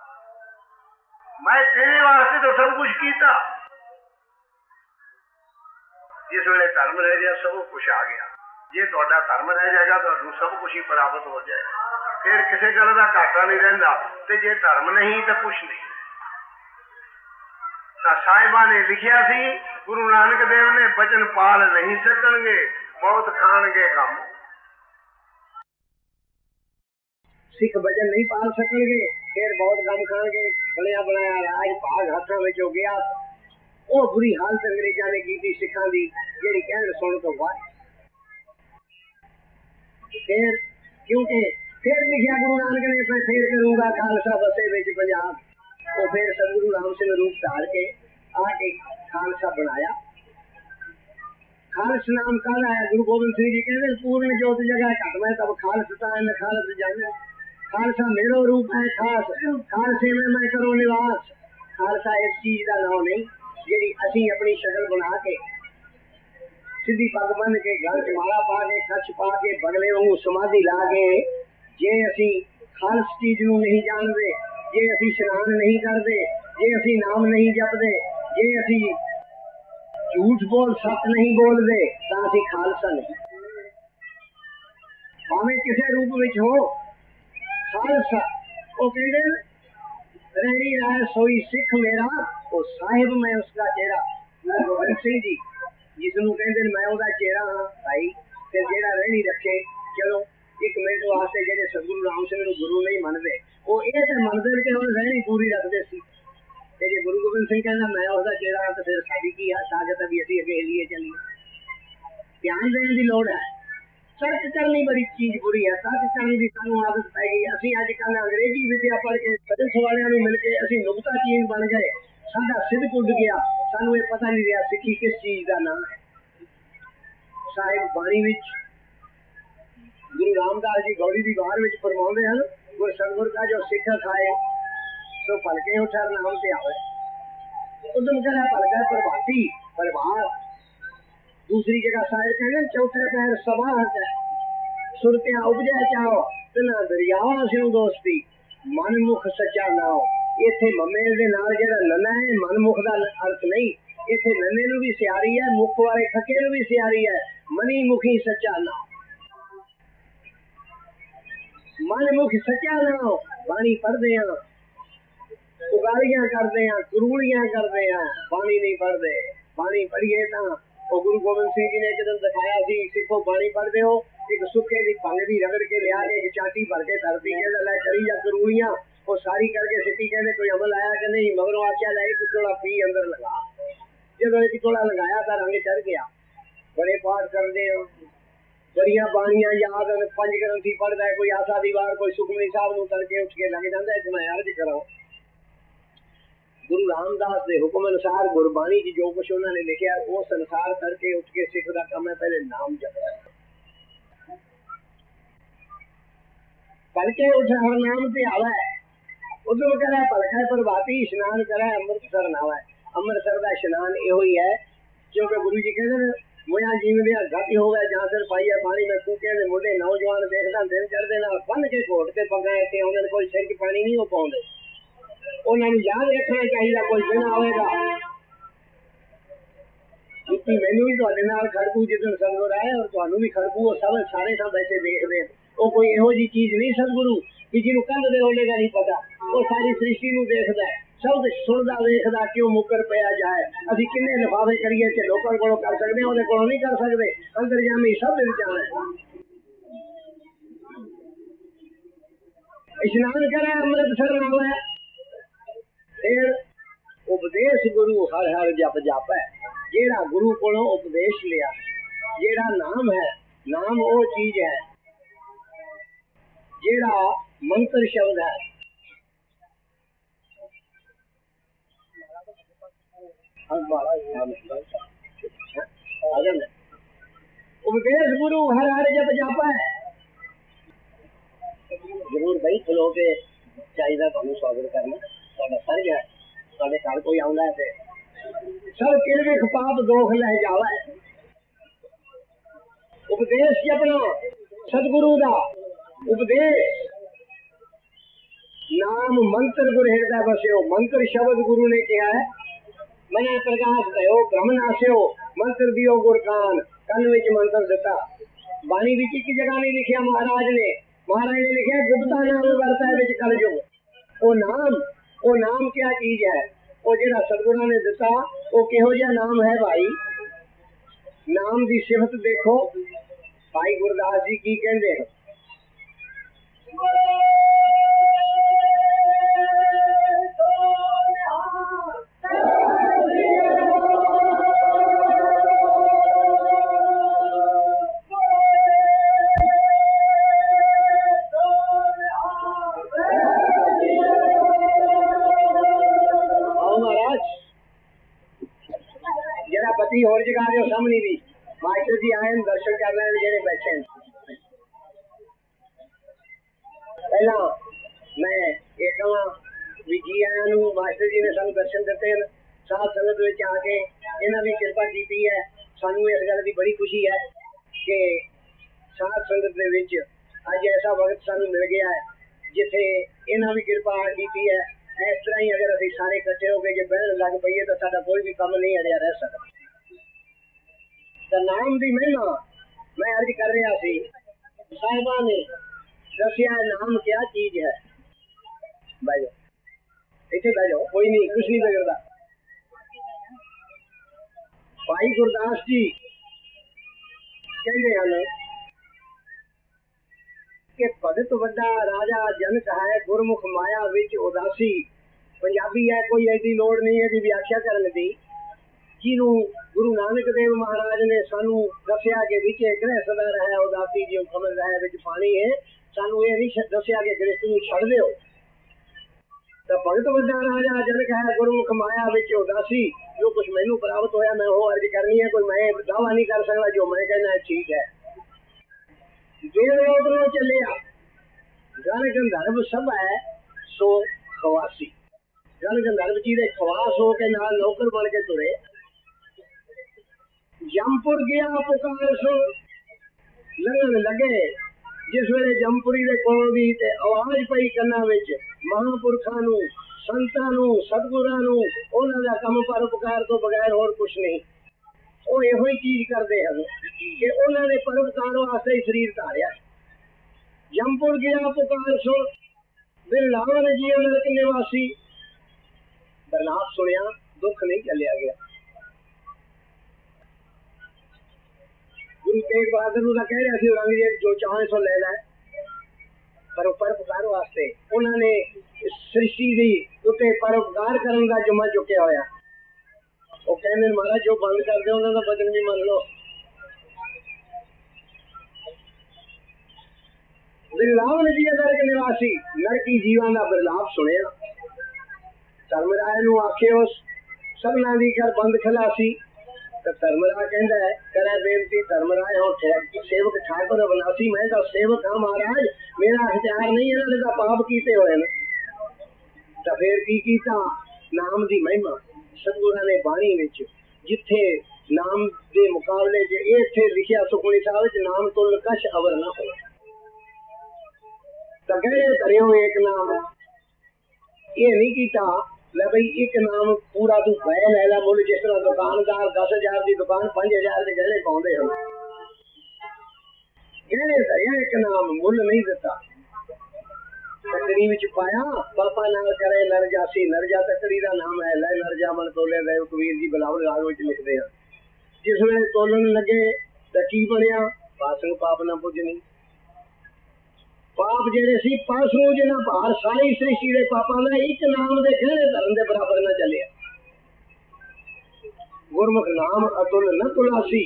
ਮੈਂ ਤੇਰੇ ਵਾਸਤੇ ਤਾਂ ਸਭ ਕੁਝ ਕੀਤਾ। ਜਿਸ ਵੇਲੇ ਧਰਮ ਰਹਿ ਗਿਆ ਸਭ ਕੁਝ ਆ ਗਿਆ। ਜੇ ਤੁਹਾਡਾ ਧਰਮ ਰਹਿ ਜਾਏਗਾ ਤੁਹਾਨੂੰ ਸਭ ਕੁਝ ਹੀ ਪ੍ਰਾਪਤ ਹੋ ਜਾਏਗਾ, ਫਿਰ ਕਿਸੇ ਗੱਲ ਦਾ ਘਾਟਾ ਨਹੀਂ ਰਹਿੰਦਾ। ਤੇ ਜੇ ਧਰਮ ਨਹੀਂ ਤਾਂ ਕੁਛ ਨਹੀਂ। ਤਾਂ ਸਾਹਿਬਾਂ ਨੇ ਲਿਖਿਆ ਸੀ, ਗੁਰੂ ਨਾਨਕ ਦੇਵ ਨੇ ਬਚਨ ਪਾਲ ਨਹੀਂ ਸਕਣਗੇ, ਬਹੁਤ ਖਾਣਗੇ ਕੰਮ। ਸਿੱਖ ਬਚਨ ਨਹੀਂ ਪਾਲ ਸਕਣਗੇ, ਫਿਰ ਬਹੁਤ ਕੰਮ ਖਾਣਗੇ। ਬਣਿਆ ਬਣਾਇਆ ਰਾਜ ਭਾਗ ਹੱਥਾਂ ਵਿੱਚ ਹੋ ਗਿਆ। ਉਹ ਬੁਰੀ ਹਾਲਤ ਅੰਗਰੇਜ਼ਾਂ ਨੇ ਕੀਤੀ ਸਿੱਖਾਂ ਦੀ, ਜਿਹੜੀ ਕਹਿਣ ਸੁਣ ਤੋਂ ਬਾਅਦ ਫਿਰ ਕਿਉਂਕਿ ਫਿਰ ਲਿਖਿਆ ਗੁਰੂ ਨਾਨਕ ਨੇ, ਮੈਂ ਫੇਰ ਕਰੂੰਗਾ ਖਾਲਸਾ ਬਸੇ ਵਿੱਚ ਪੰਜਾਬ। ਉਹ ਫਿਰ ਸਤਿਗੁਰੂ ਰਾਮ ਸਿੰਘ ਰੂਪ ਧਾਰ ਕੇ ਆ ਕੇ ਖਾਲਸਾ ਬਣਾਇਆ। ਖਾਲਸ ਨਾਮ ਕਾਹਦਾ ਹੈ? ਗੁਰੂ ਗੋਬਿੰਦ ਸਿੰਘ ਜੀ ਕਹਿੰਦੇ ਪੂਰਨ ਜੋਤ ਜਗ੍ਹਾ ਘਟ ਮੈਂ ਤਬ ਖਾਲਸਤਾ ਹੈ, ਖਾਲਸ ਜਾਣੇ। ਖਾਲਸਾ ਮੇਰਾ ਰੂਪ ਹੈ ਖਾਸ, ਖਾਲਸੇ में मैं करो निवास। खालसा इस चीज का नाम नहीं ਜਿਹੜੀ ਅਸੀਂ ਆਪਣੀ ਸ਼ਕਲ ਬਣਾ ਕੇ ਸਿੱਧੀ ਪੱਗ ਬੰਨ ਕੇ ਗਲ ਚ ਮਾਲਾ ਪਾ ਕੇ ਕੱਛ ਪਾ ਕੇ ਬਗਲੇ ਵਾਂਗੂ ਸਮਾਧੀ ਲਾ ਕੇ, ਜੇ ਅਸੀਂ ਖਾਲਸ ਚੀਜ਼ ਨੂੰ ਨਹੀਂ ਜਾਣਦੇ, ਜੇ ਅਸੀਂ ਇਸ਼ਨਾਨ ਨਹੀਂ ਕਰਦੇ, ਜੇ ਅਸੀਂ ਨਾਮ ਨਹੀਂ ਜਪਦੇ, ਜੇ ਅਸੀਂ ਝੂਠ ਬੋਲ ਸੱਚ ਨਹੀਂ ਬੋਲਦੇ, ਤਾਂ ਅਸੀਂ ਖਾਲਸਾ ਨਹੀਂ। ਭਾਵੇਂ ਕਿਸੇ ਰੂਪ ਵਿੱਚ ਹੋ ਖਾਲਸਾ। ਉਹ ਕਹਿੰਦੇ ਰਹਿਣੀ ਰਾय सोई सिख मेरा, ਉਹ ਸਾਹਿਬ ਮੈਂ ਉਸਦਾ ਚਿਹਰਾ। ਗੁਰੂ ਗੋਬਿੰਦ ਸਿੰਘ ਜੀ ਜਿਸ ਨੂੰ ਕਹਿੰਦੇ ਮੈਂ ਉਹਦਾ ਚਿਹਰਾ ਹਾਂ ਭਾਈ। ਤੇ ਜਿਹੜਾ ਰਹਿਣੀ ਰੱਖੇ, ਚਲੋ ਇੱਕ ਮਿੰਟ ਵਾਸਤੇ ਜਿਹੜੇ ਸਤਿਗੁਰੂ ਰਾਮ ਸਿੰਘ ਨੂੰ ਗੁਰੂ ਨਹੀਂ ਮੰਨਦੇ, ਉਹ ਇਹ ਤਾਂ ਮੰਨਦੇ ਕਿ ਉਹ ਰਹਿਣੀ ਪੂਰੀ ਰੱਖਦੇ ਸੀ। ਤੇ ਜੇ ਗੁਰੂ ਗੋਬਿੰਦ ਸਿੰਘ ਕਹਿੰਦਾ ਮੈਂ ਉਹਦਾ ਚਿਹਰਾ ਹਾਂ, ਤਾਂ ਫਿਰ ਸਾਡੀ ਕੀ ਤਾਕਤ ਹੈ ਵੀ ਅਸੀਂ ਅੱਗੇ ਹਿੱਲੀਏ ਚੱਲੀਏ। ਧਿਆਨ ਦੇਣ ਦੀ ਲੋੜ ਹੈ। सर्च करनी बड़ी चीज बुरी है। सर्च करने की सानू आदत पै गई। असी अजकल अंग्रेजी विद्या पढ़ के सदस वालियां नू मिल के असी नुकता चीन बन गए। साडा सिद्ध उड़ गया, सानू ये पता नहीं रहा सिक्खी किस चीज का नाम है। साहिब बाणी विच गुरु रामदास जी गौड़ी की बार विच फरमाउंदे हन, गुर सतगुर का जो सिख खाए सो भलके उठर नाम ते आवे। उदम करा भलका प्रभाती प्रभात। दूसरी जगह साहिब कहने चौथे पैर सभा है, सुरतियां उपजा चाहो तना दरियावा सिउ दोस्ती, मन मुख सच्चा नाओ। इत्थे मम्मे दे नाल जेड़ा नन्ना है मनमुख दा अर्थ नहीं, इत्थे नन्ने नू भी सियारी है, मुख वाले खके नू भी सियारी है। मनी मुखी सच्चा नाओ, मन मुख सच्चा नाओ। बाणी पढ़दे हां, उगालियां करदे हां, करूलियां करदे हां, बाणी नहीं पढ़दे। बाणी पढ़िए तां ਉਹ ਗੁਰੂ ਗੋਬਿੰਦ ਸਿੰਘ ਜੀ ਨੇ ਇੱਕ ਦਿਨ ਦਿਖਾਇਆ ਸੀ, ਸਿੱਖੋ ਬਾਣੀ ਪੜ੍ਹਦੇ ਹੋ, ਇੱਕ ਸੁੱਕੇ ਦੀ ਭੰਗ ਦੀ ਰਗੜ ਕੇ ਲਿਆ ਕੇ ਇੱਕ ਚਾਟੀ ਭਰ ਕੇ ਧਰਤੀ ਕਹਿੰਦਾ ਲੈ ਕਰੀ ਜਾ ਕਰੂਲੀਆਂ। ਉਹ ਸਾਰੀ ਕਰਕੇ ਸਿੱਟੀ ਕਹਿੰਦੇ ਕੋਈ ਅਮਲ ਆਇਆ ਕਿ ਨਹੀਂ। ਮਗਰੋਂ ਆਖਿਆ ਲੈ ਇੱਕ ਟੋਲਾ ਪੀ ਅੰਦਰ ਲਗਾ। ਜਦੋਂ ਇੱਕ ਟੋਲਾ ਲਗਾਇਆ ਤਾਂ ਰੰਗ ਚੜ ਗਿਆ। ਬੜੇ ਪਾਠ ਕਰਦੇ ਹੋ, ਬੜੀਆਂ ਬਾਣੀਆਂ ਯਾਦ ਹਨ। ਪੰਜ ਗ੍ਰੰਥੀ ਪੜ੍ਹਦਾ, ਕੋਈ ਆਸਾ ਦੀ ਵਾਰ, ਕੋਈ ਸੁਖਮਨੀ ਸਾਹਿਬ ਨੂੰ ਤੜਕੇ ਉੱਠ ਕੇ ਲੱਗ ਜਾਂਦਾ। ਇੱਕ ਮੈਂ ਅਰਜ਼ ਕਰਾਂ, गुरु रामदास के हुक्म अनुसार गुरबाणी की जो कुछ उन्होंने लिखा वो संसार करके उठ के सिख का काम है पहले नाम जपना। पलके उठ हर नाम से आवा है, उदम करे पलखे प्रभाती, स्नान करे अमृतसर नावा है। अमृतसर का स्नान यो ही है, क्योंकि गुरु जी कहते मोया जीवन गति हो गए जहाँ सिर पाई है पानी में कूके दे मुंडे नौजवान देखदा दिन चढ़ते ना बन के घोट के पगा इतने आउंदे, कोई सिर च पानी नहीं हो पाउंदे। उन्होंने याद रखना चाहिए कोई दिन आएगा। जुत्ती मैनू भी तुहाडे नाल खड़कू जिदन सतगुर आए और तुहानू भी खड़कू। वो सब सारे सां बैठे देखदे, वो कोई इहो जी चीज नहीं सतगुरु भी जिन्हों कंध दे ओले का नहीं पता। वो सारी सृष्टि नू देखदा है, सब कुछ सुनदा वेखदा, क्यों मुकर पिया जाए। असीं किन्ने लिफाफे करिए कि लोकां कोलों कर सकदे हां, ओहदे कोलों नहीं कर सकदे। अंतरजामी सब दे विच आना है। इशनान करे अमृतसर नावा है। फिर उपदेश गुरु हर हर जप जाप है। जेड़ा गुरु कोलों उपदेश लिया, जेड़ा नाम है, नाम वो चीज है, जेड़ा मंत्र शब्द है। उपदेश गुरु हर हर जप जाप है। जरूर भाई खलो के चाहिए तुहानू स्वागत करना। तुहाडा फर्ज है, तुहाडे घर कोई आउंदा है ते सब किरविख पाप दोख लह जावे। उपदेश जपना सतगुरु दा उपदेश, नाम मंत्र गुर हृदय बस्यो। मंत्र शब्द गुरु ने कहा है, मने प्रकाश दयो ब्रह्म नास्यो, मंत्र दियो गुर कान, कन विच मंत्र दिता। बाणी विच एक जगह नहीं लिखिया महाराज ने, महाराज ने लिखा गुप्ता नाम वरता विच कलयुग। वो नाम, वो नाम क्या चीज है, वो जेड़ा सतगुरां ने दिता वो किहो जिहा नाम है भाई। नाम दी सिफत देखो भाई गुरदास जी की कहंदे हैं। और जगह जो सामने भी मास्टर जी आए दर्शन कर रहे हैं जेड़े बैठे हैं। पहला मैं ये कहा भी जी आया मास्टर जी ने सानू दर्शन दिते हैं, साथ संगत विच आके इन्हां दी कृपा कीती है। सानू इस गल दी बड़ी खुशी है कि साथ संगत दे विच अज ऐसा वक्त सानू मिल गया है जिथे इन्हां दी कृपा कीती है। इस तरह ही अगर असीं सारे इकट्ठे हो गए जे बहन लग पईए तो साडा कोई भी काम नहीं अड़िया रह सकता। तो नाम दी महिमा मैं अर्ज कर रहा सी, साहिबा ने दसिया नाम क्या चीज है। बह जाओ, इत्थे बह जाओ, कोई नहीं, कुछ नहीं बिगड़ता। भाई गुरदास जी कहते हैं कि भगत वड्डा राजा जनक है, गुरमुख माया विच उदासी। पंजाबी है, कोई ऐसी लोड़ नहीं है दी व्याख्या करने दी। जिन्हों गुरु नानक देव महाराज ने सानू दसिया के विचे ग्रह सदा रहा उदासी जो कमल रहा विच पानी है, सानू ये नहीं दसिया कि गृहस्थ नूं छड़ दिओ। तो भगत वड्डा राजा जनक है, गुरमुख माया विच उदासी। जो कुछ मैनू प्राप्त होया मैं वो अर्ज करनी है, कोई मैं दावा नहीं कर सकता। जो मैं कहना है ठीक है। देवलोक नो चलिया गण गंधर्व सब है सो खवासी। गण गंधर्व जी दे खवास हो के नाल नौकर बन के तुरे। जमपुर गया पुकार सो लगन लगे, जिस वेले जमपुरी दे कोल दी ते आवाज पई कन्ना विच महापुरखां नूं, संतां नूं, सतगुरां नूं उन्हां दा काम परोपकार तो बगैर होर कुछ नहीं। वो इहो ही चीज करते हैं कि उन्हां ने परोपकार वास्ते ही शरीर धारिया। जमपुर गया पुकार सो बिरलावन जी नरक निवासी। बरलाप सुनिया, दुख नहीं चलिया गया। गुरु तेग बहादुर नूं कह रहा सी औरंगजेब जो चाहे सो ले लै, पर परोपकार वास्ते उन्होंने सृष्टि दी उत्ते परोपकार करने का जुम्मा चुकया होया। वो कहते महाराज जो बंद कर दे उन्होंने बदन भी मान लो। बिरलावन जी नरक निवासी, नरकी जीवां दा बिरलाप सुनिया। धर्मराय नूं आखे उस सबना दी कर बंद खलासी। तो धर्मराय कहता है करे बेनती, धर्मराय हो सेवक ठाकुर अविनाशी, मैं तो सेवक हाँ महाराज, मेरा हथियार नहीं है ना पाप कीते हुए न। तो फिर की कीता नाम दी महिमा सतगुरां ने बाणी विच जिथे नाम दे मुकाबले च इत्थे लिखिया सुखमनी साहिब विच नाम तुल कश अवर ना हो। तो कहरे धरियो एक नाम, ये नहीं कीता ले भाई एक नाम पूरा तू वह लै ला मुल। जिस तरह दुकानदार दस हजार की दुकान पांच हजार के गहने पाउंदे हन, गहने धरिया एक नाम मुल नहीं दिता। तकड़ी विच पाया पापा नाल करे नरजासी, नरजा तकड़ी का नाम है। लै नरजा मन तोले देव कबीर जी बिलावल राग विच लिखते हैं। जिस वे तोलन लगे तो की बनया, पासंग पाप ना पुजनी। पाप जेड़े सी पासों जिन्हां भार सारी सृष्टि के पापां दा एक नाम दे गहरे धरन दे बराबर ना चलिया। गुरमुख नाम अतुल न तुलासी।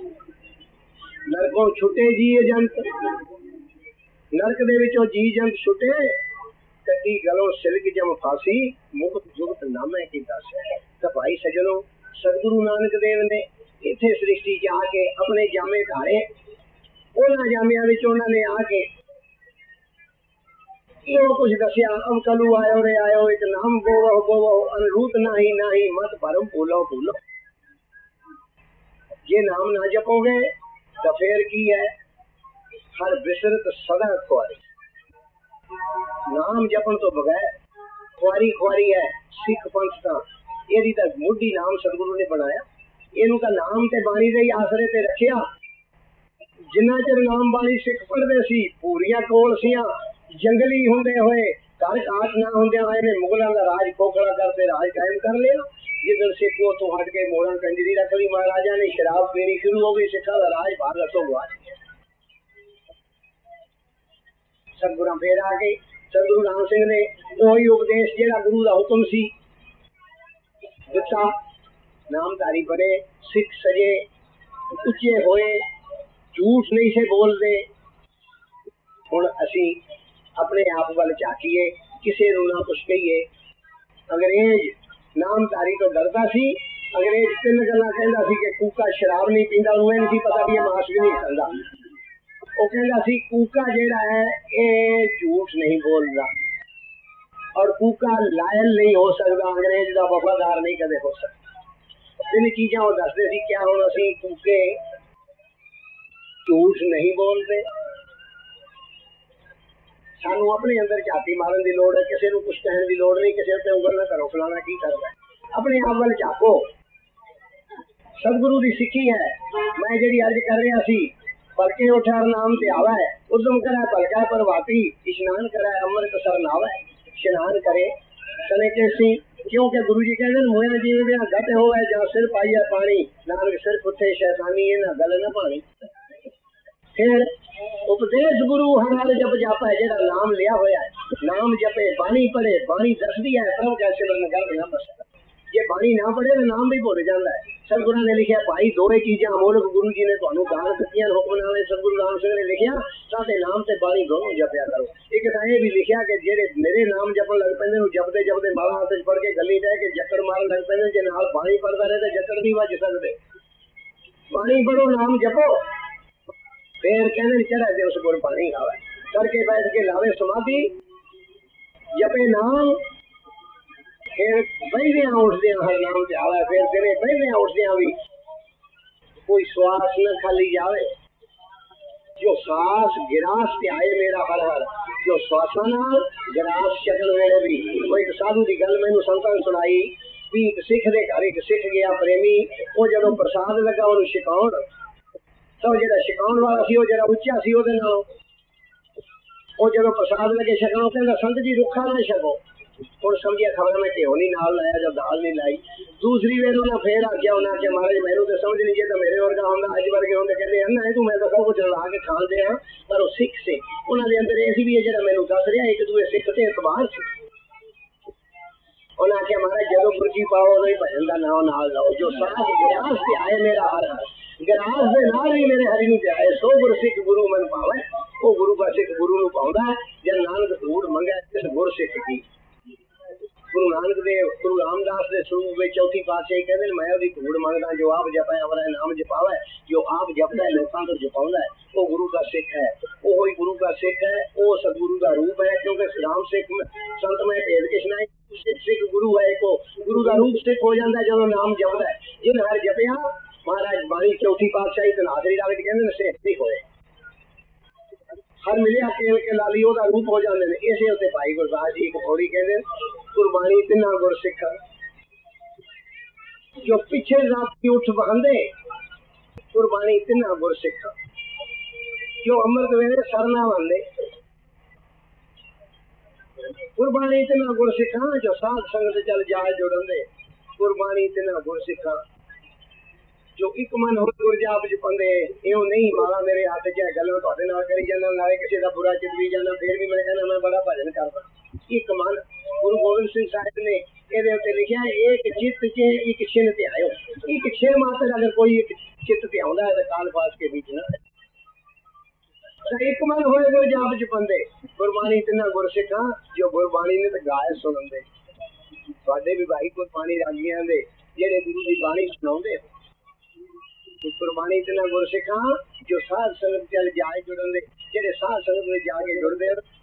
नरकों छुटे जी जंत, नरक दे विचों जी जंत छुटे। कटी गलों सिलक जम फांसी, मुक्त जुगत नामे की दस। तो भाई सजनों, सतगुरु नानक देव ने इत्थे सृष्टि च आके अपने जामे धारे। उन्हां जामियां विच उन्हां ने आके यो कुछ दसिया अमकलू आयो रे आयो एक नाम बोवो बोवो अनरूत नाही नाही मत भरम भूलो भूलो। ये नाम ना जपोगे तो फिर की है हर बिसरत सदा खुआरी। नाम जपन तो बगैर खुआरी खुआरी है सिख पंथ का यदि तक मुढ़ी नाम सतगुरु ने बनाया इनू का नाम ते बाणी दे आसरे ते रखिया। जिन्ना चिर नाम बाणी सिख पढ़दे सी पूरियां कोल सियां जंगली हुंदे होए घर घाट ना हुंदे आए ने मुगलों का राज खोखला करते राज कायम कर लिया। जिधर सिख तो हट के मोड़ा कंजरी रख ली महाराजा ने शराब पीनी शुरू हो गई सिखा का राज भारत तो हुआ। सतगुरु फिर आ गई सतगुरु राम सिंह ने वही उपदेश जेड़ा गुरु का हुक्म सी दिता। नामधारी बने सिख सजे उच्चे होए झूठ नहीं से बोलते। हुण असी अपने आप वाल झाकीए किसी नूं ना कुछ कहिए। अंग्रेज नामधारी तो डरता सी। अंग्रेज तीन गल्लां कहंदा सी कि कूका शराब नहीं पींदा उन्हें नहीं सी पता भी ये मांस भी नहीं खांदा। वो कहंदा सी कूका जेड़ा है ये झूठ नहीं बोलदा और कूका लायल नहीं हो सकता अंग्रेज का वफादार नहीं कदे हो सकता। तीन चीजां वो दसदे सी क्या हुण असी कूके झूठ नहीं बोलते। सानू अपने अंदर झाती मारन की लोड़ है किसी को कुछ कहने की लोड़ नहीं। किसी पे उंगल ना करो फलाना की करता है अपने आप वाल झाको। सतगुरु की सिक्खी है मैं जी अर्ज कर रहा सी पलके उठा नाम ते आवा है उदम करे पलका परवाती स्नान करे अमृत सर नावा स्नान करे सने कैसी क्योंकि गुरु जी कहते मोया जीव गत होवे जा सिर पाइया पानी नानक सिर पुथे शैतानी ना गल न पानी। फिर उपदेश गुरु हर हर जप जापा है जेड़ा नाम लिया होया है नाम जपे बाणी पढ़े बाणी दसदी है प्रभु कैसे बन गर्भ न बस। जे बाणी ना पढ़े तो नाम भी भुल जाता है। सतगुरु ने लिखा भाई दो ही चीजा अमोलक गुरु जी ने तुहानू दान दित्तियां हुक्मनामे सतगुरु राम सिंह ने लिखा साडे नाम ते बाणी दोनों जपया करो। एक तो यह भी लिखा कि जेड़े मेरे नाम जपन लग पैंदे जपते जपते माला हाथ च पढ़ के गली रह के जक्कड़ मारन लग पैंदे जे नाल बाणी पढ़दा रहे तो जक्कड़ नहीं वज सकदे। बाणी पढ़ो नाम जपो फिर कहने चढ़ा दे उस गुर पानी लावे करके बैठ के लावे समाधि जपे नाम फिर बहदिया उठदिया हर नाम से आवे। फिर तेरे बहदिया उठदिया भी कोई श्वास न खाली जावे जो सांस गिरास ते आए मेरा हर हर जो श्वासा नाल गिरास छकन वेले भी। वो एक साधु की गल मैनू संतां ने सुनाई भी एक सिख दे घर एक सिख गया प्रेमी वो जदों प्रसाद लगा उन्हें छकाउण तो जो छकाउण वाला सी जरा उच्चा सी ओदे नालों वो जदों प्रसाद लगे छकण कहंदा संत जी रुखा ना छको। हुण समझिया खबर मैं घ्यो नहीं नाल लाया जो दाल नहीं लाई। दूसरी वेर उन्हें फिर आख्या उन्हें आख्या महाराज मैनू तो समझ नहीं जे तो मेरे वर्गा होंदा अज वर्गे होंदे कहंदे अन्ना है तू मैं तो सब कुछ ला के खाण दे हां पर वो सिख से उन्हां दे अंदर ऐसी भी है जेड़ा मैनू दस रहा एक दूए सिख ते इतबार सी। उन्हें आख्या महाराज जदों मुर्गी पाओ उदों ही भजन दा नाम नाल लाओ जो सांस गिरास ते आए मेरा हर हर गिरास दे नाल ही मेरे हरि नूं जाए सो गुर सिख गुरु मन पावे। वो गुरु का सिख गुरु नूं पाउंदा है जद नानक धूड़ मंगे तिस गुर सिख की। गुरु नानक देव गुरु रामदास के स्वरूप में चौथी पातशाही कहते मैं ओदी धूड़ मंगदा जो आप जपे अमरा नाम जपावे जो आप जपदा है लोकां तो जपाउंदा है वो गुरु का सिख है। वो ही गुरु का सिख है वो सतगुरु का रूप है क्योंकि राम सिख संत में भेद किश नहीं सिख सिख गुरु है को गुरु का रूप सिख हो जाता है जो नाम जपदा है। जिन हर जपया महाराज बाणी चौथी पातशाही तो आखिरी राग कहते सिख नहीं होए हर मिलिया केल के लाली ओदा रूप हो जाते हैं। इसे उत्ते भाई गुरदास जी एक थोड़ी कहते गुरबाणी तिना गुर सिख जो पिछे राती उठ बहांदे गुरबाणी तिना गुर सिख जो अमृत वेले सरना बंदे गुरबाणी तिना गुर सिखा जो साध संगत चल जाए जुड़ंदे गुरबाणी तिना गुर सिखा जो एक मन हो गुर जाप जपंदे इहो नहीं माला मेरे हाथ च है गल्लां तुहाडे नाल करी जाना नाले किसी दा बुरा चितवी जाना फिर भी मैं कहना मैं बड़ा भजन करदा। एक मन गुरु गोबिंद सिंह साहिब ने ਇਹਦੇ ਉੱਤੇ ਲਿਖਿਆ ਇੱਕ ਚਿੱਤ ਚ ਇੱਕ ਛਿਨ ਤੇ ਆਇਓ ਇੱਕ ਛਿਨ ਮਾਤਰ अगर कोई एक चित्त ਤੇ ਆਉਂਦਾ है तो काल पास के बीच ना एक मन होए गुर जाप जपंदे गुरबाणी तिना गुर सिखा जो गुरबाणी ने तो गाय सुनंदे ਤੁਹਾਡੇ भी भाई गुरबाणी रागियां दे ਜਿਹੜੇ गुरु ਦੀ ਬਾਣੀ सुनाਉਂਦੇ गुरबाणी इतना गुर सिखा जो साध संगत चल जाए जुड़न दे जेडे साध संगत में जाके जुड़ते हैं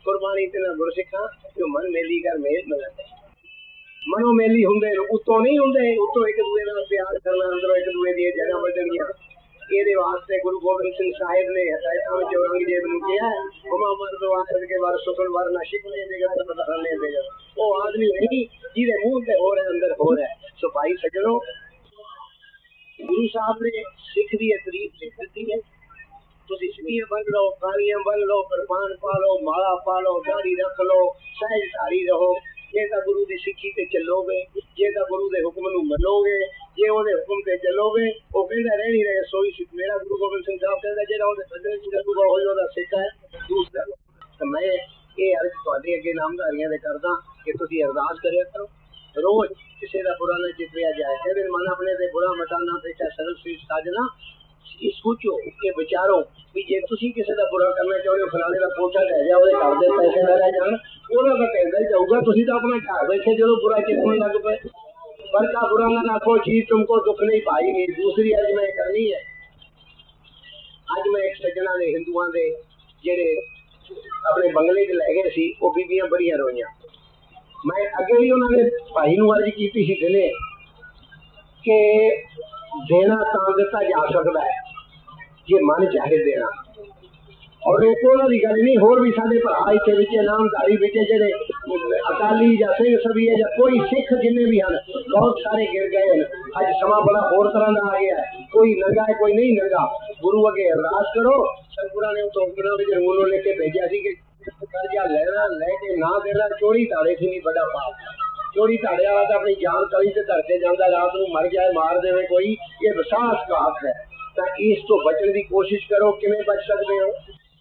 कुर्बानी तेना गुरसिखा जो मन मेली कर मेल मिलते मनो मेली हुंदे उतों नहीं हुंदे उतों एक दूसरे नाल प्यार करना अंदरों एक दूसरे दी जगह बदलनियां ਇਹਦੇ वास्ते गुरु गोबिंद सिंह साहिब ने हदायतां विच औरंगजेब नूं कहा हुमा मर्द आखिर के बार सुखन वार ना शिकने देगा तो बताने देगा वो आदमी नहीं जिहदे मुंह ते हो रहा अंदर हो रहा सो भाई सजणो गुरु साहब ने सिख दी तरीफ लिख दी है तुसी सिक्कियां बन लो कालियां बन लो कुर्बान पा लो माला पा लो दाढ़ी रख लो सहजधारी रहो जे तां गुरु दी सिक्खी ते चलोगे जे तां गुरु दे हुक्म नूं मनोगे जे ओदे हुक्म ते चलोगे ओ कहंदा रहनी रहे सोई सिख मेरा गुरु गोबिंद सिंह साहब कहंदा जेड़ा ओदे बदले च गुरु होई ओदा सिख है दूसरा ते मैं ये अर्ज तुहाडे अगे नामधारियां दे करदा कि तुसी अरदास करिया करो रोज किसी दा बुरा ना चितरिया जाए कहंदे मन अपने ते बुरा मटाना पेचा सरल सी साजना सोचो ये विचारो भी जे तुसी किसी का बुरा करना चाहते हो फलाने का पोछा रह जाए ਉਹਦੇ घर ਦੇ पैसे ना रह जान ਉਹਦਾ ਤਾਂ ਕਹਿੰਦਾ ਜਾਊਗਾ ਤੁਸੀਂ ਤਾਂ ਆਪਣਾ ਘਰ ਬੈਠੇ ਜਦੋਂ बुरा चितने लग पे पर का बुरा ना रखो चीज तुमको दुख नहीं पाएगी दूसरी अर्ज मैं करनी है ਅੱਜ मैं एक सज्जना ने हिंदुओं के जेड़े अपने बंगले च लै गए सी वो बीबियां बड़ियां रोईयां मैं अगे भी उन्होंने भाई नूं अर्ज की सी दिले कि देना तां दिता जा सकता है जे मन चाहे देना और एक उन्होंने गल नहीं होर भी साडे भरा इत्थे विच नामधारी विच जेड़े अकाली या सिंह सभीए या कोई सिख जिन्ने भी हैं बहुत सारे गिर गए हैं अज समा बड़ा होर तरह का आ गया है कोई नंगा है कोई नहीं नंगा गुरु अगे अरदास करो सतगुरां ने तो हुक्म विच रूल लेके भेजा सी कि कर्जा लेना लेके ना देना चोरी ताड़े से नहीं बड़ा पाप चोरी ताड़े वाला तो अपनी जान तली से धरते जाता रात को मर जाए मार देवे कोई ये विश्वास घात है तो इस तो बचने की कोशिश करो किवें बच सकते हो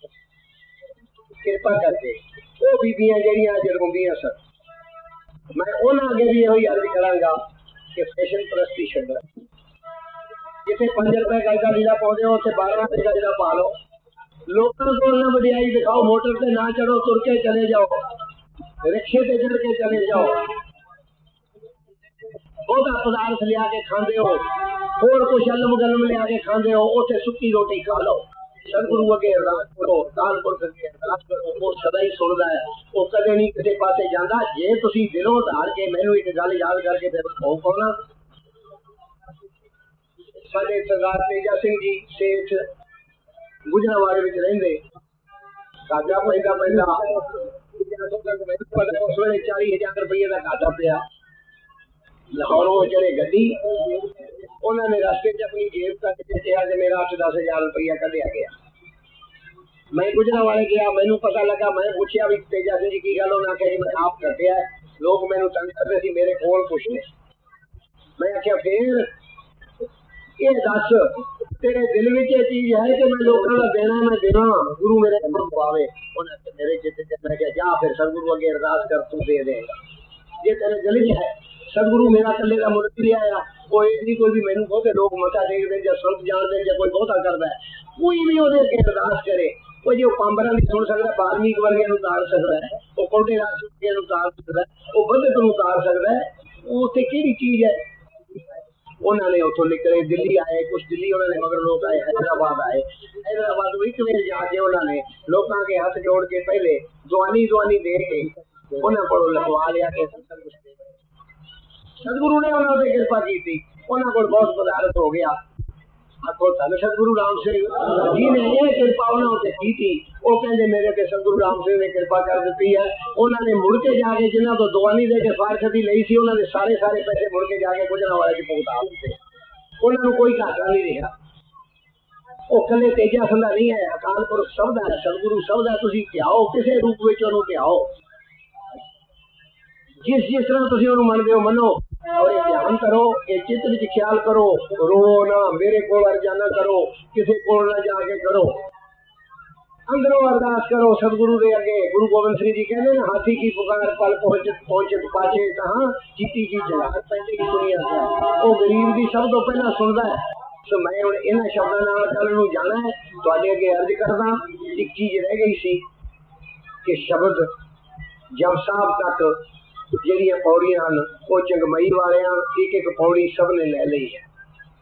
कृपा करके वो बीबियां जड़ियां अज रोंदियां सन मैं उन्हां अगे भी यही अर्ज करांगा कि फैशन परस्ती छड्डो जिथे पांच रुपए गज का लीड़ा पाउंदे हो उत्थे बारह रुपए का लीड़ा पा लो लोगों को ना वडियाई दिखाओ मोटर से ना चढ़ो तुर के चले जाओ रिक्शे से चढ़ के चले जाओ बहुता पदार्थ लिया के खांदे हो और कुछ अलम गलम लिया के खांदे हो उत्थे सुक्की रोटी खा लो सतगुरु अगे अरदास करो काल पुरख अगे अरदास करो वो सदा ही सुनदा है वो कदे नहीं किसी पासे जांदा जे तुसी दिलों धार के मैनू एक गल याद करके फिर हो पाना साडे सरदार तेजा सिंह जी सेठ गुजरावाड़े विच रहिंदे घाटा पैदा पैदा उस वेले चाली हजार रुपये का घाटा पिया लाहौरों चले गड्डी उन्होंने रास्ते च अपनी जेब कट के कहा कि मेरा अठ दस हजार रुपया कढ़िया गया मैं गुजरावाड़े गया मैनू पता लगा मैं पूछया भी तेजा सिंह जी की गल उन्होंने आख्या जी मैं आप कटिया लोग मैनू तंग करते सी मेरे कोल पुछने मैं आख्या फिर ये दस तेरे दिल में ये चीज है कि मैं लोगों का देना मैं देना गुरु मेरे पावे उन्हें मेरे चित्त च मैं जा फिर सतगुरु अगे अरदास कर तू दे देगा जे तेरे दिल च है सतगुरु मेरा कले का मुल्क नहीं आया कोई नहीं कोई भी मैनू कहो कि लोग मता टेकते या संत जानते या कोई बहुता करता है कोई भी वो अगे अरदास करे कोई जो पांबरा नहीं सुन सकता वाल्मीकि वर्गे उतार सकता है वो कोटे राज उतार सकता है वो बदत उतार सकता है उत्थे केड़ी चीज है उन्होंने उतो निकले दिल्ली आए कुछ दिल्ली उन्होंने मगर लोग आए हैदराबाद आए हैदराबाद एक बार जाके उन्होंने लोगों के हाथ जोड़ के पहले दुआनी दुआनी दे के उन्होंने को लखवा लिया कि सतगुरु ने उन्होंने कृपा की थी उन्होंने को बहुत पदार्थ हो गया आखो धन सतगुरु राम सिंह जी ने यह कृपा उन्होंने की थी वो कहते मेरे ते सतगुरु राम सिंह ने कृपा कर दी है उन्होंने मुड़ के जाके जिन्हों तो दुआनी दे के फारखती ली सी उन्होंने सारे सारे पैसे मुड़ के जाके गुजरांवाले च भुगता दिते उन्होंने कोई घाटा नहीं रहा वो कले तेजा संदा नहीं है अकाल पुरख सब दा सतगुरु सब दा तुसीं ध्याओ किसी रूप में उन्होंने ध्याओ जिस जिस तरह तुसीं उन्होंने मनदे हो मनो और ये ध्यान करो ये चित्त विच ख्याल करो रो ना मेरे को अर्जा ना करो किसी को ना जाके करो अंदरों अरदास करो सतगुरु दे अगे गुरु गोबिंद सिंह जी कहते हैं हाथी की पुकार पल पहुंच पहुंचे पाचे कहा चीटी की जगह पहले की सुनिया था वो गरीब की सब तो पहला सुनता है सो मैं हुण इन्हां शब्दां नाल कल नूं जाना है तुहाडे अगे अर्ज करदा एक चीज रह गई सी कि शब्द जप साहब तक ਜਿਹੜੀਆਂ ਪੌੜੀਆਂ ਹਨ ਉਹ ਜਗਮਈ ਵਾਲਿਆਂ ਇੱਕ ਇੱਕ ਪੌੜੀ ਸਭ ਨੇ ਲੈ ਲਈ ਹੈ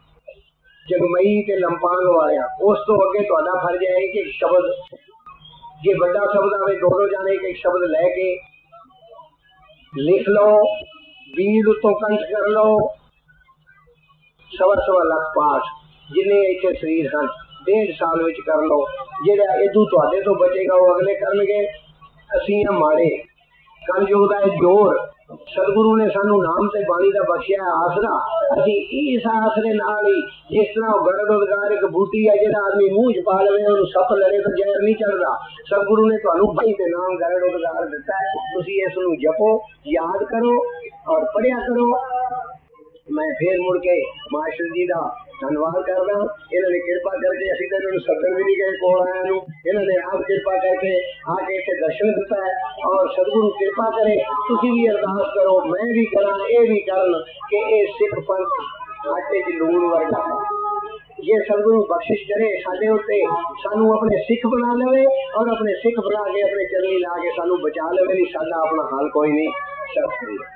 ਜਗਮਈ ਤੇ ਲੰਪਾਂਗ ਵਾਲਿਆਂ ਉਸ ਤੋਂ ਅੱਗੇ ਤੁਹਾਡਾ ਫਰਜ਼ ਹੈ ਕਿ ਸ਼ਬਦ जे बड़ा शब्द आवे दोनों जाने एक एक शब्द लैके लिख लो, बीज उत्तों कंठ कर लो। सवा सवा लख पाठ जिन्ने इतने शरीर हैं डेढ़ साल विच कर लो। जेड़ा इदू तुहाडे तो बचेगा वो अगले करनगे। असीं आ माड़े कलयुग दा जोर सतगुरु ने सानू नाम ते बाणी दा बख्शिया आसरा। असीं इस आसरे नाल ही जिस तरह गरद उदगार एक बूटी है जेड़ा आदमी मूंह च पा लवे ओनू सप लड़े तो जहर नहीं चढ़दा। सतगुरु ने तुहानू बाई ते नाम गरद उदगार दिता है। तुसीं इस नू जपो, याद करो और पढ़िया करो। मैं फिर मुड़ के मास्टर जी का धन्यवाद करदा। इन्होंने कृपा करके असीं तो इन्होंने सदन भी नहीं गए कोल आया नू, इन्होंने आप कृपा करके आके इत्थे दर्शन दिता है। और सतगुरु कृपा करे तुसीं भी अरदास करो, मैं भी करा, ये भी करन कि ये सिख पंथ आटे च लूण वर्गा है। ये सतगुरु बख्शिश करे साडे उत्ते, सानू अपने सिख बना लवे और अपने सिख बना के अपने चरनी ला के सानू बचा लवे। नहीं साडा अपना हाल कोई नहीं। सत श्री अकाल।